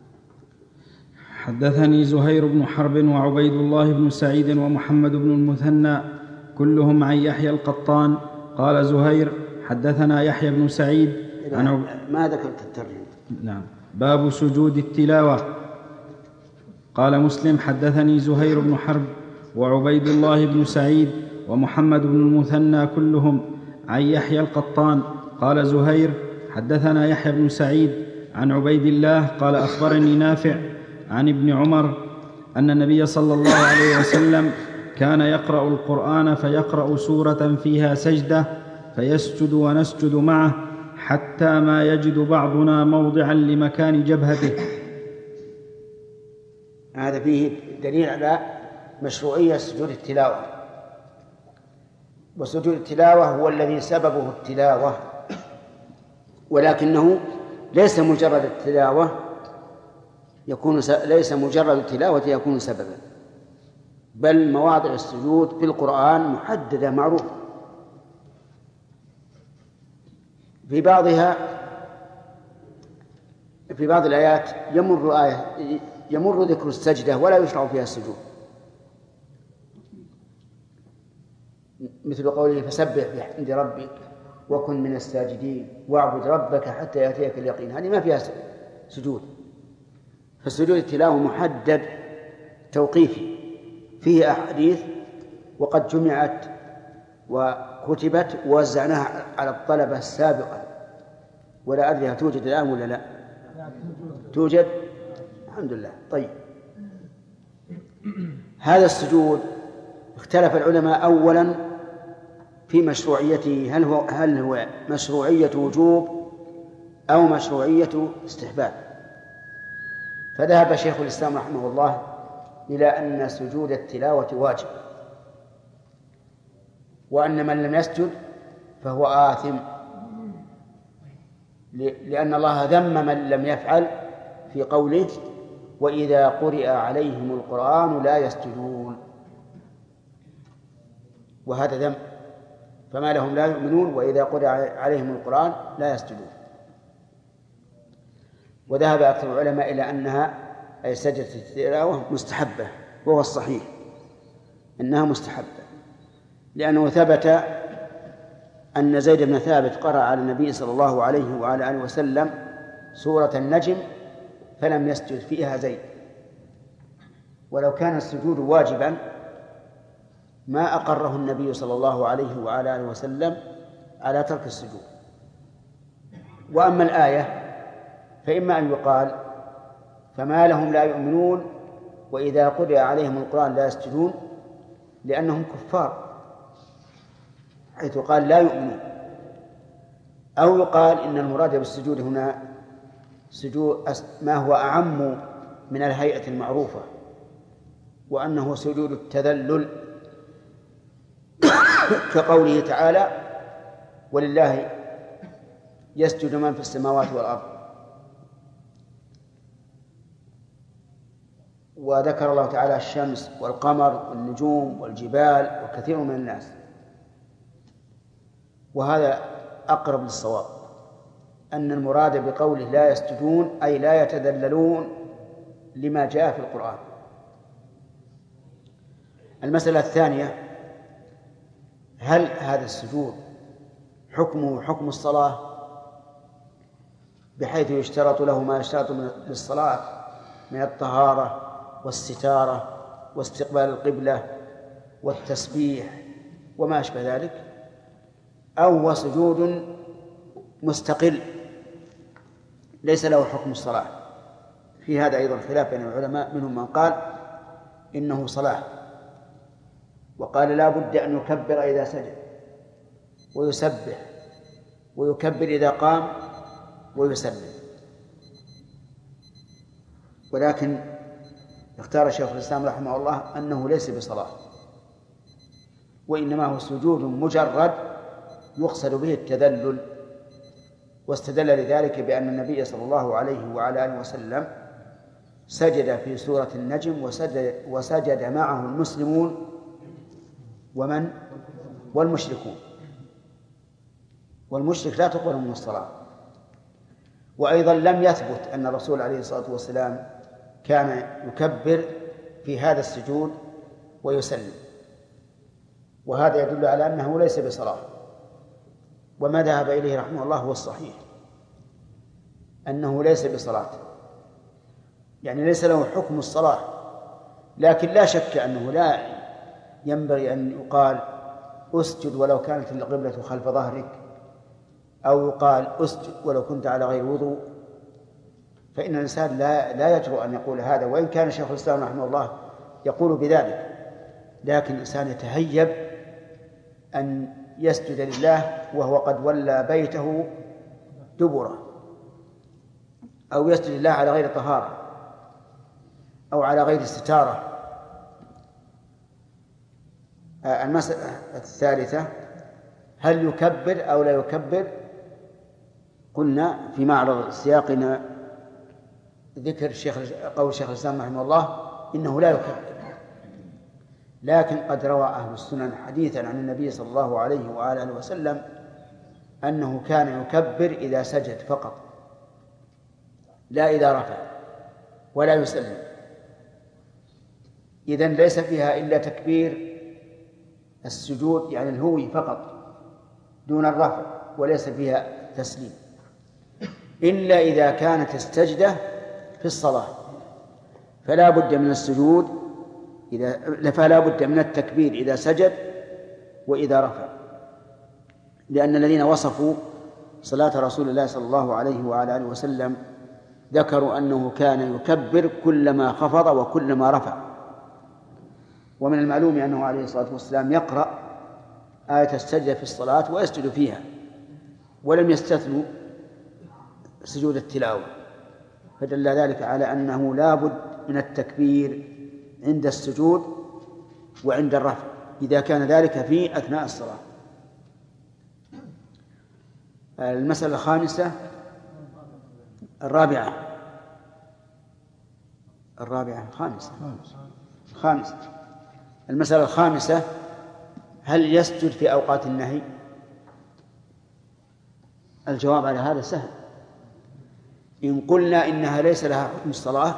حدثني زهير بن حرب وعبيد الله بن سعيد ومحمد بن المثنى كلهم عن يحيى القطان. قال زهير حدثنا يحيى بن سعيد عن عب... ما ذكرت الترجمة. نعم. باب سجود التلاوة. قال مسلم حدثني زهير بن حرب وعبيد الله بن سعيد ومحمد بن المثنى كلهم عن يحيى القطان. قال زهير حدثنا يحيى بن سعيد عن عبيد الله قال أخبرني نافع عن ابن عمر أن النبي صلى الله عليه وسلم كان يقرأ القرآن فيقرأ سورة فيها سجدة فيسجد ونسجد معه حتى ما يجد بعضنا موضعا لمكان جبهته. هذا فيه دليل على مشروعية سجود التلاوة. وسجود التلاوة هو الذي سببه التلاوة، ولكنه ليس مجرد التلاوة يكون س... ليس مجرد التلاوة يكون سببا، بل مواضع السجود في القرآن محددة معروفة. في بعضها في بعض الآيات يمر آية يمر ذكر السجدة ولا يشرع فيها السجود، مثل قوله فسبح بحمد ربك وكن من الساجدين واعبد ربك حتى يأتيك اليقين، هذه ما فيها سجود. فسجود التلاوة محدد توقيفي، فيه أحاديث وقد جمعت وكتبت ووزعناها على الطلبة السابقة، ولا أدري توجد الآن ولا لا. توجد الحمد لله. طيب، هذا السجود اختلف العلماء أولا في مشروعيته، هل هو هل هو مشروعية وجوب أو مشروعية استحباب. فذهب شيخ الإسلام رحمه الله إلى أن سجود التلاوة واجب، وأن من لم يسجد فهو آثم، لأن الله ذم من لم يفعل في قوله وإذا قرئ عليهم القرآن لا يسجدون، وهذا ذم، فما لهم لا يؤمنون وإذا قرئ عليهم القرآن لا يسجدون. وذهب أكثر العلماء إلى أنها أي سجدة التلاوة مستحبة، وهو الصحيح أنها مستحبة، لأنه ثبت أن زيد بن ثابت قرأ على النبي صلى الله عليه وعلى آله وسلم سورة النجم فلم يسجد فيها زيد، ولو كان السجود واجبا ما أقره النبي صلى الله عليه وعلى آله وسلم على ترك السجود. وأما الآية فإما أن يقال فما لهم لا يؤمنون وإذا قرئ عليهم القرآن لا يسجدون لأنهم كفار، حيث قال لا يؤمنون، أو يقال إن المراد بالسجود هنا سجود ما هو أعم من الهيئة المعروفة، وأنه سجود التذلل كقوله تعالى ولله يسجد من في السماوات والأرض. وذكر الله تعالى الشمس والقمر والنجوم والجبال وكثير من الناس، وهذا أقرب للصواب، أن المراد بقوله لا يسجدون أي لا يتذللون لما جاء في القرآن. المسألة الثانية، هل هذا السجود حكمه حكم الصلاة بحيث يشترط له ما يشترط للصلاة من الطهارة والستارة واستقبال القبلة والتسبيح وما أشبه ذلك، أو هو سجود مستقل ليس له حكم الصلاة؟ في هذا أيضا خلاف بين العلماء، منهم من قال إنه صلاة، وقال لا بد أن يكبر إذا سجد ويسبح ويكبر إذا قام ويسلم. ولكن اختار شيخ الإسلام رحمه الله أنه ليس بصلاة، وإنما هو سجود مجرد يقصد به التذلل، واستدل لذلك بأن النبي صلى الله عليه وعلى آله وسلم سجد في سورة النجم وسجد, وسجد معه المسلمون ومن والمشركون، والمشرك لا تقبل منه الصلاة. وأيضا لم يثبت أن الرسول عليه الصلاة والسلام كان يكبر في هذا السجود ويسلم، وهذا يدل على أنه ليس بصلاة. وما ذهب إليه رحمه الله هو الصحيح، أنه ليس بصلاة، يعني ليس له حكم الصلاة. لكن لا شك أنه لا ينبغي أن يقال أسجد ولو كانت القبلة خلف ظهرك، أو يقال أسجد ولو كنت على غير وضوء، فإن الإنسان لا لا يجرؤ أن يقول هذا، وإن كان شيخ الإسلام رحمه الله يقول بذلك. لكن الإنسان يتهيب أن يسجد لله وهو قد ولى بيته دبره، أو يسجد لله على غير طهارة أو على غير استتارة. المسألة الثالثة هل يكبر أو لا يكبر؟ قلنا في معرض سياقنا ذكر الشيخ قول الشيخ الإسلام رحمه الله إنه لا يكبر، لكن قد روى أهل السنن حديثا عن النبي صلى الله عليه وآله وسلم أنه كان يكبر إذا سجد فقط، لا إذا رفع، ولا يسلم. إذن ليس فيها إلا تكبير السجود، يعني الهوي فقط دون الرفع، وليس فيها تسليم، إلا إذا كانت السجدة في الصلاة، فلا بد من السجود إذا فلا بد من التكبير إذا سجد وإذا رفع، لأن الذين وصفوا صلاة رسول الله صلى الله عليه وعلى آله وسلم ذكروا أنه كان يكبر كلما خفض وكلما رفع. ومن المعلوم أنه عليه الصلاة والسلام يقرأ آية السجدة في الصلاة ويسجد فيها، ولم يستثنوا سجود التلاوة، فدل ذلك على أنه لا بد من التكبير عند السجود وعند الرفع إذا كان ذلك في أثناء الصلاة. المسألة الخامسة الرابعة الرابعة خامسة خامسة المسألة الخامسة هل يسجد في أوقات النهي؟ الجواب على هذا سهل. إن قلنا إنها ليس لها حكم الصلاة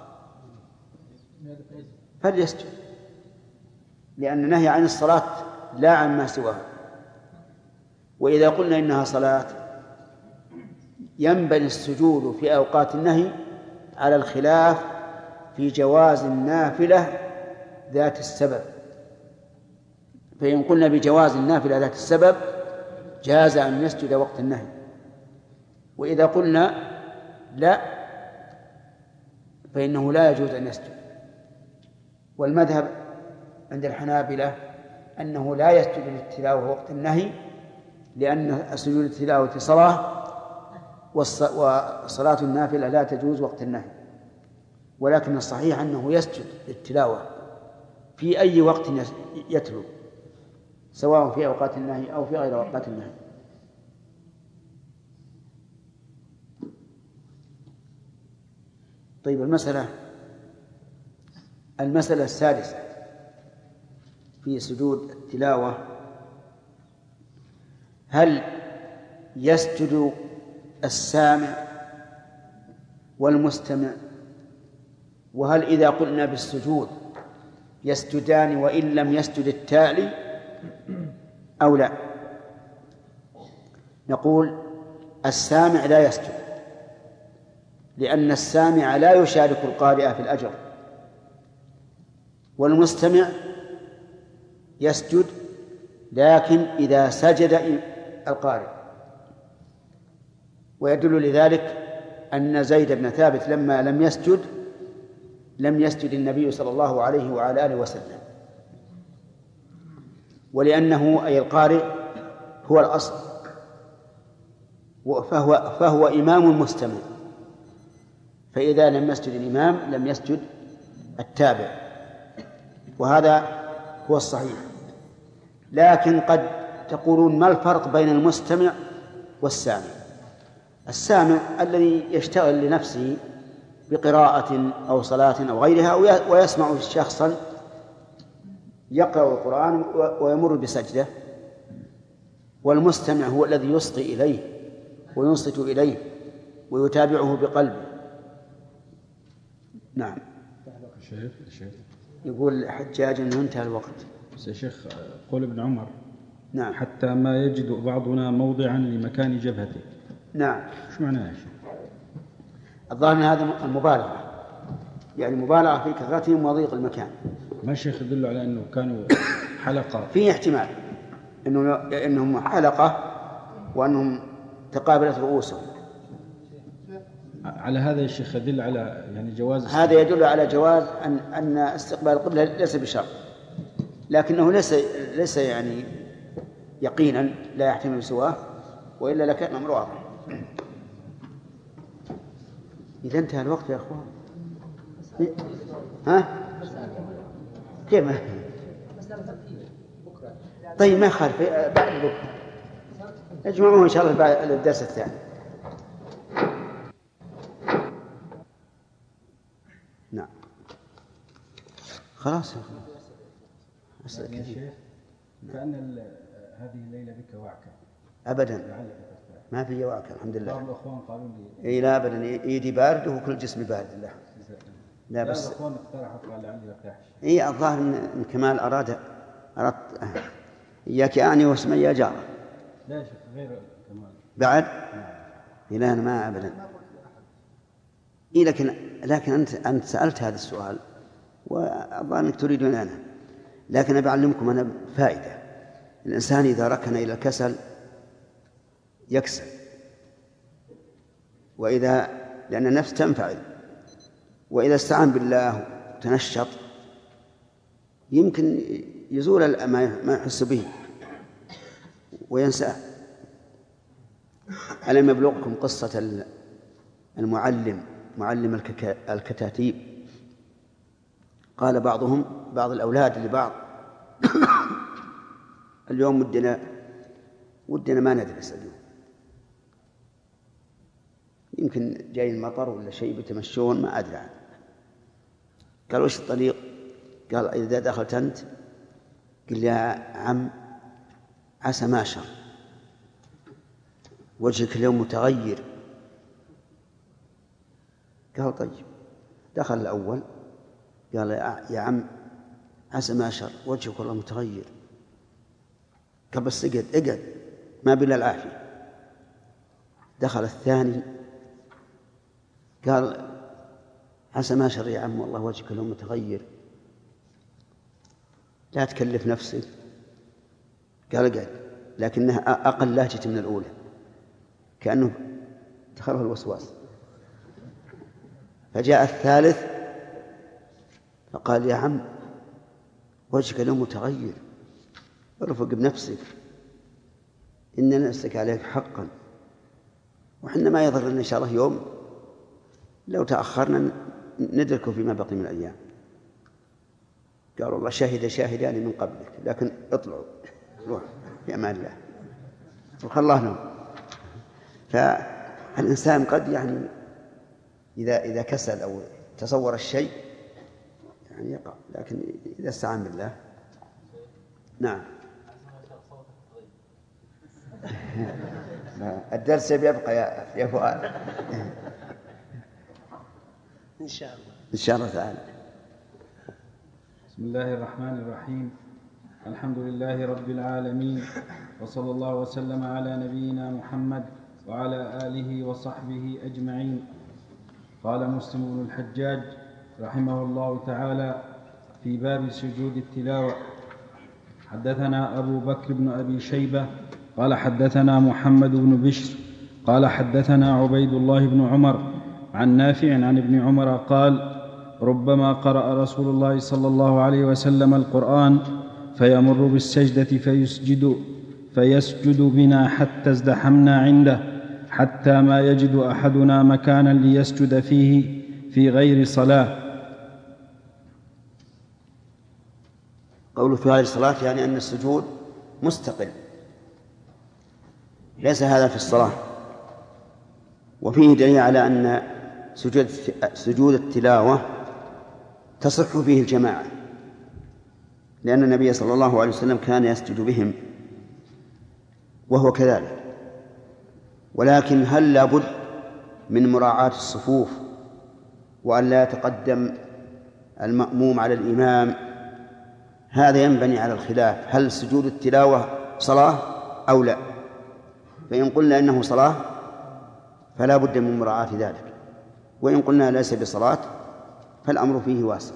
فليسجد، لأن النهي عن الصلاة لا عن ما سواها. وإذا قلنا إنها صلاة ينبني السجود في أوقات النهي على الخلاف في جواز النافلة ذات السبب. فإن قلنا بجواز النافلة ذات السبب جاز أن يسجد وقت النهي، وإذا قلنا لا فإنه لا يجوز أن يسجد. والمذهب عند الحنابلة أنه لا يسجد للتلاوة وقت النهي، لأن سجود التلاوة صلاة، وصلاة النافلة لا تجوز وقت النهي. ولكن الصحيح أنه يسجد للتلاوة في أي وقت يتلو، سواء في أوقات النهي أو في غير أوقات النهي. طيب، المسألة المسألة السادسة في سجود التلاوة هل يسجد السامع والمستمع؟ وهل إذا قلنا بالسجود يسجدان وإن لم يسجد التالي أو لا؟ نقول السامع لا يسجد، لأن السامع لا يشارك القارئ في الأجر، والمستمع يسجد لكن إذا سجد القارئ. ويدل لذلك أن زيد بن ثابت لما لم يسجد لم يسجد النبي صلى الله عليه وعلى آله وسلم، ولأنه أي القارئ هو الأصل، فهو, فهو إمام مستمع، فإذا لم يسجد الإمام لم يسجد التابع، وهذا هو الصحيح. لكن قد تقولون ما الفرق بين المستمع والسامع؟ السامع الذي يشتغل لنفسه بقراءة أو صلاة أو غيرها ويسمع شخصا يقرأ القرآن ويمر بسجدة، والمستمع هو الذي يصغي إليه وينصت إليه ويتابعه بقلبه. نعم. الشيخ الشيخ يقول حجاج أنه انتهى الوقت. يا شيخ قول ابن عمر نعم حتى ما يجد بعضنا موضعا لمكان جبهته. نعم. ايش معناه يا شيخ؟ الظاهر أن هذا المبالغة، يعني مبالغة في كثرتهم وضيق المكان. ما شيخ يدل على أنه كانوا حلقة؟ فيه احتمال إنه إنهم حلقة وأنهم تقابلت رؤوسهم. على هذا يا شيخ يدل على يعني جواز، هذا يدل على جواز أن أن استقبال القبلة ليس بشرط، لكنه ليس ليس يعني يقينا لا يحتمل سواه، وإلا لكان الأمر واضح. إذا انتهى الوقت يا أخوان. ها؟ كيف؟ طيب ما يخالف بعد بكرة اجمعوه إن شاء الله بعد الدرس الثاني. نعم خلاص يا أخوان. يا شيخ كأن هذه الليلة بك وعكة. أبدا ما في وعكة الحمد لله. بعض الأخوان قالوا لي إيه لا أبدا، إيدي بارد وكل جسمي بارد. لا لا بس الأخوان اقترحوا قال لعلي ارتاح. إيه الظاهر إن كمال أراد أردت إياك أعني واسمي يا جارة. لا يا شيخ غير كمال بعد. إيه لا أنا ما أبدا. إيه لكن لكن أنت أنت سألت هذا السؤال وأظن أنك تريدون أنا، لكن أبي أعلمكم أنا فائدة. الإنسان إذا ركن إلى الكسل يكسل، وإذا لأن النفس تنفعل، وإذا استعان بالله وتنشط يمكن يزول ما يحس به وينساه. ألم يبلغكم قصة المعلم معلم الكتاتيب؟ قال بعضهم بعض الأولاد لبعض اليوم ودنا ودنا ما ندرس اليوم، يمكن جاي المطر ولا شيء بتمشون ما أدري. قال وش الطريق؟ قال إذا دخلت أنت قل يا عم عسى ما شر وجهك اليوم متغير. قال طيب. دخل الأول قال يا عم عسى ما شر وجهك والله متغير. قال بس اقعد اقعد ما بلا العافية. دخل الثاني قال عسى ما شر يا عم والله وجهك اليوم متغير لا تكلف نفسك. قال اقعد، لكنها أقل لهجة من الأولى كأنه دخله الوسواس. فجاء الثالث فقال يا عم وجهك اليوم متغير ارفق بنفسك إن نفسك عليك حقا، وحنا ما يضر إن شاء الله يوم لو تأخرنا ندركه فيما بقي من الأيام. قال والله شاهد شاهدان من قبلك لكن اطلعوا روح في أمان الله وخلاه نوم. فالإنسان قد يعني إذا إذا كسل أو تصور الشيء يعني يقع، لكن إذا استعان بالله. نعم. الدرس يبقى يا يا فؤاد إن شاء الله إن شاء الله تعالى. بسم الله الرحمن الرحيم. الحمد لله رب العالمين، وصلى الله وسلم على نبينا محمد وعلى آله وصحبه أجمعين. قال مسلم بن الحجاج رحمه الله تعالى في باب سجود التلاوة: حدثنا أبو بكر بن أبي شيبة قال حدثنا محمد بن بشر قال حدثنا عبيد الله بن عمر عن نافع عن ابن عمر قال: ربما قرأ رسول الله صلى الله عليه وسلم القرآن فيمر بالسجدة فيسجد, فيسجد بنا حتى ازدحمنا عنده، حتى ما يجد أحدنا مكانا ليسجد فيه في غير صلاة. قوله في غير صلاة يعني أن السجود مستقل، ليس هذا في الصلاة. وفيه دليل على أن سجود سجود التلاوة تصح فيه الجماعة، لأن النبي صلى الله عليه وسلم كان يسجد بهم وهو كذلك. ولكن هل لابد من مراعاة الصفوف وأن لا يتقدم المأموم على الإمام؟ هذا ينبني على الخلاف، هل سجود التلاوة صلاة أو لا؟ فإن قلنا إنه صلاة فلا بد من مراعاة ذلك، وإن قلنا ليس بصلاة فالأمر فيه واسع.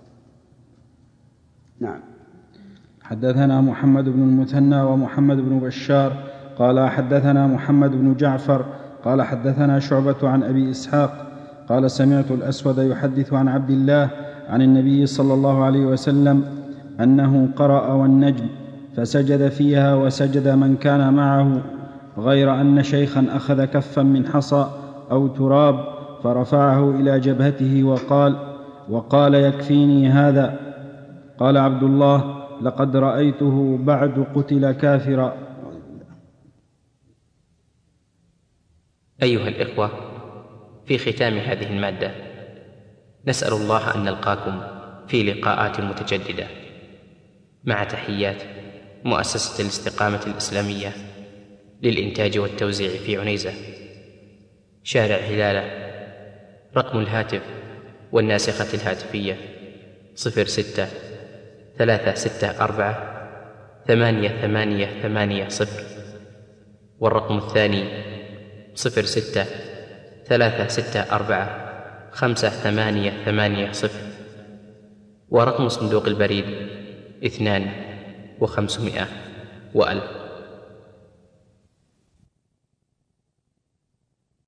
نعم. حدثنا محمد بن المثنى ومحمد بن بشار قال حدثنا محمد بن جعفر قال حدثنا شعبة عن أبي إسحاق قال سمعت الأسود يحدث عن عبد الله عن النبي صلى الله عليه وسلم أنه قرأ والنجم فسجد فيها وسجد من كان معه، غير أن شيخا أخذ كفا من حصى أو تراب فرفعه إلى جبهته وقال وقال يكفيني هذا. قال عبد الله: لقد رأيته بعد قتل كافرا. أيها الإخوة، في ختام هذه المادة نسأل الله أن نلقاكم في لقاءات متجددة، مع تحيات مؤسسة الاستقامة الإسلامية للإنتاج والتوزيع في عنيزة، شارع هلالة. رقم الهاتف والناسخة الهاتفية صفر ستة ثلاثة ستة أربعة ثمانية ثمانية ثمانية صفر، والرقم الثاني صفر ستة ثلاثة ستة أربعة خمسة ثمانية ثمانية صفر، ورقم صندوق البريد اثنان وخمسمائة وألف.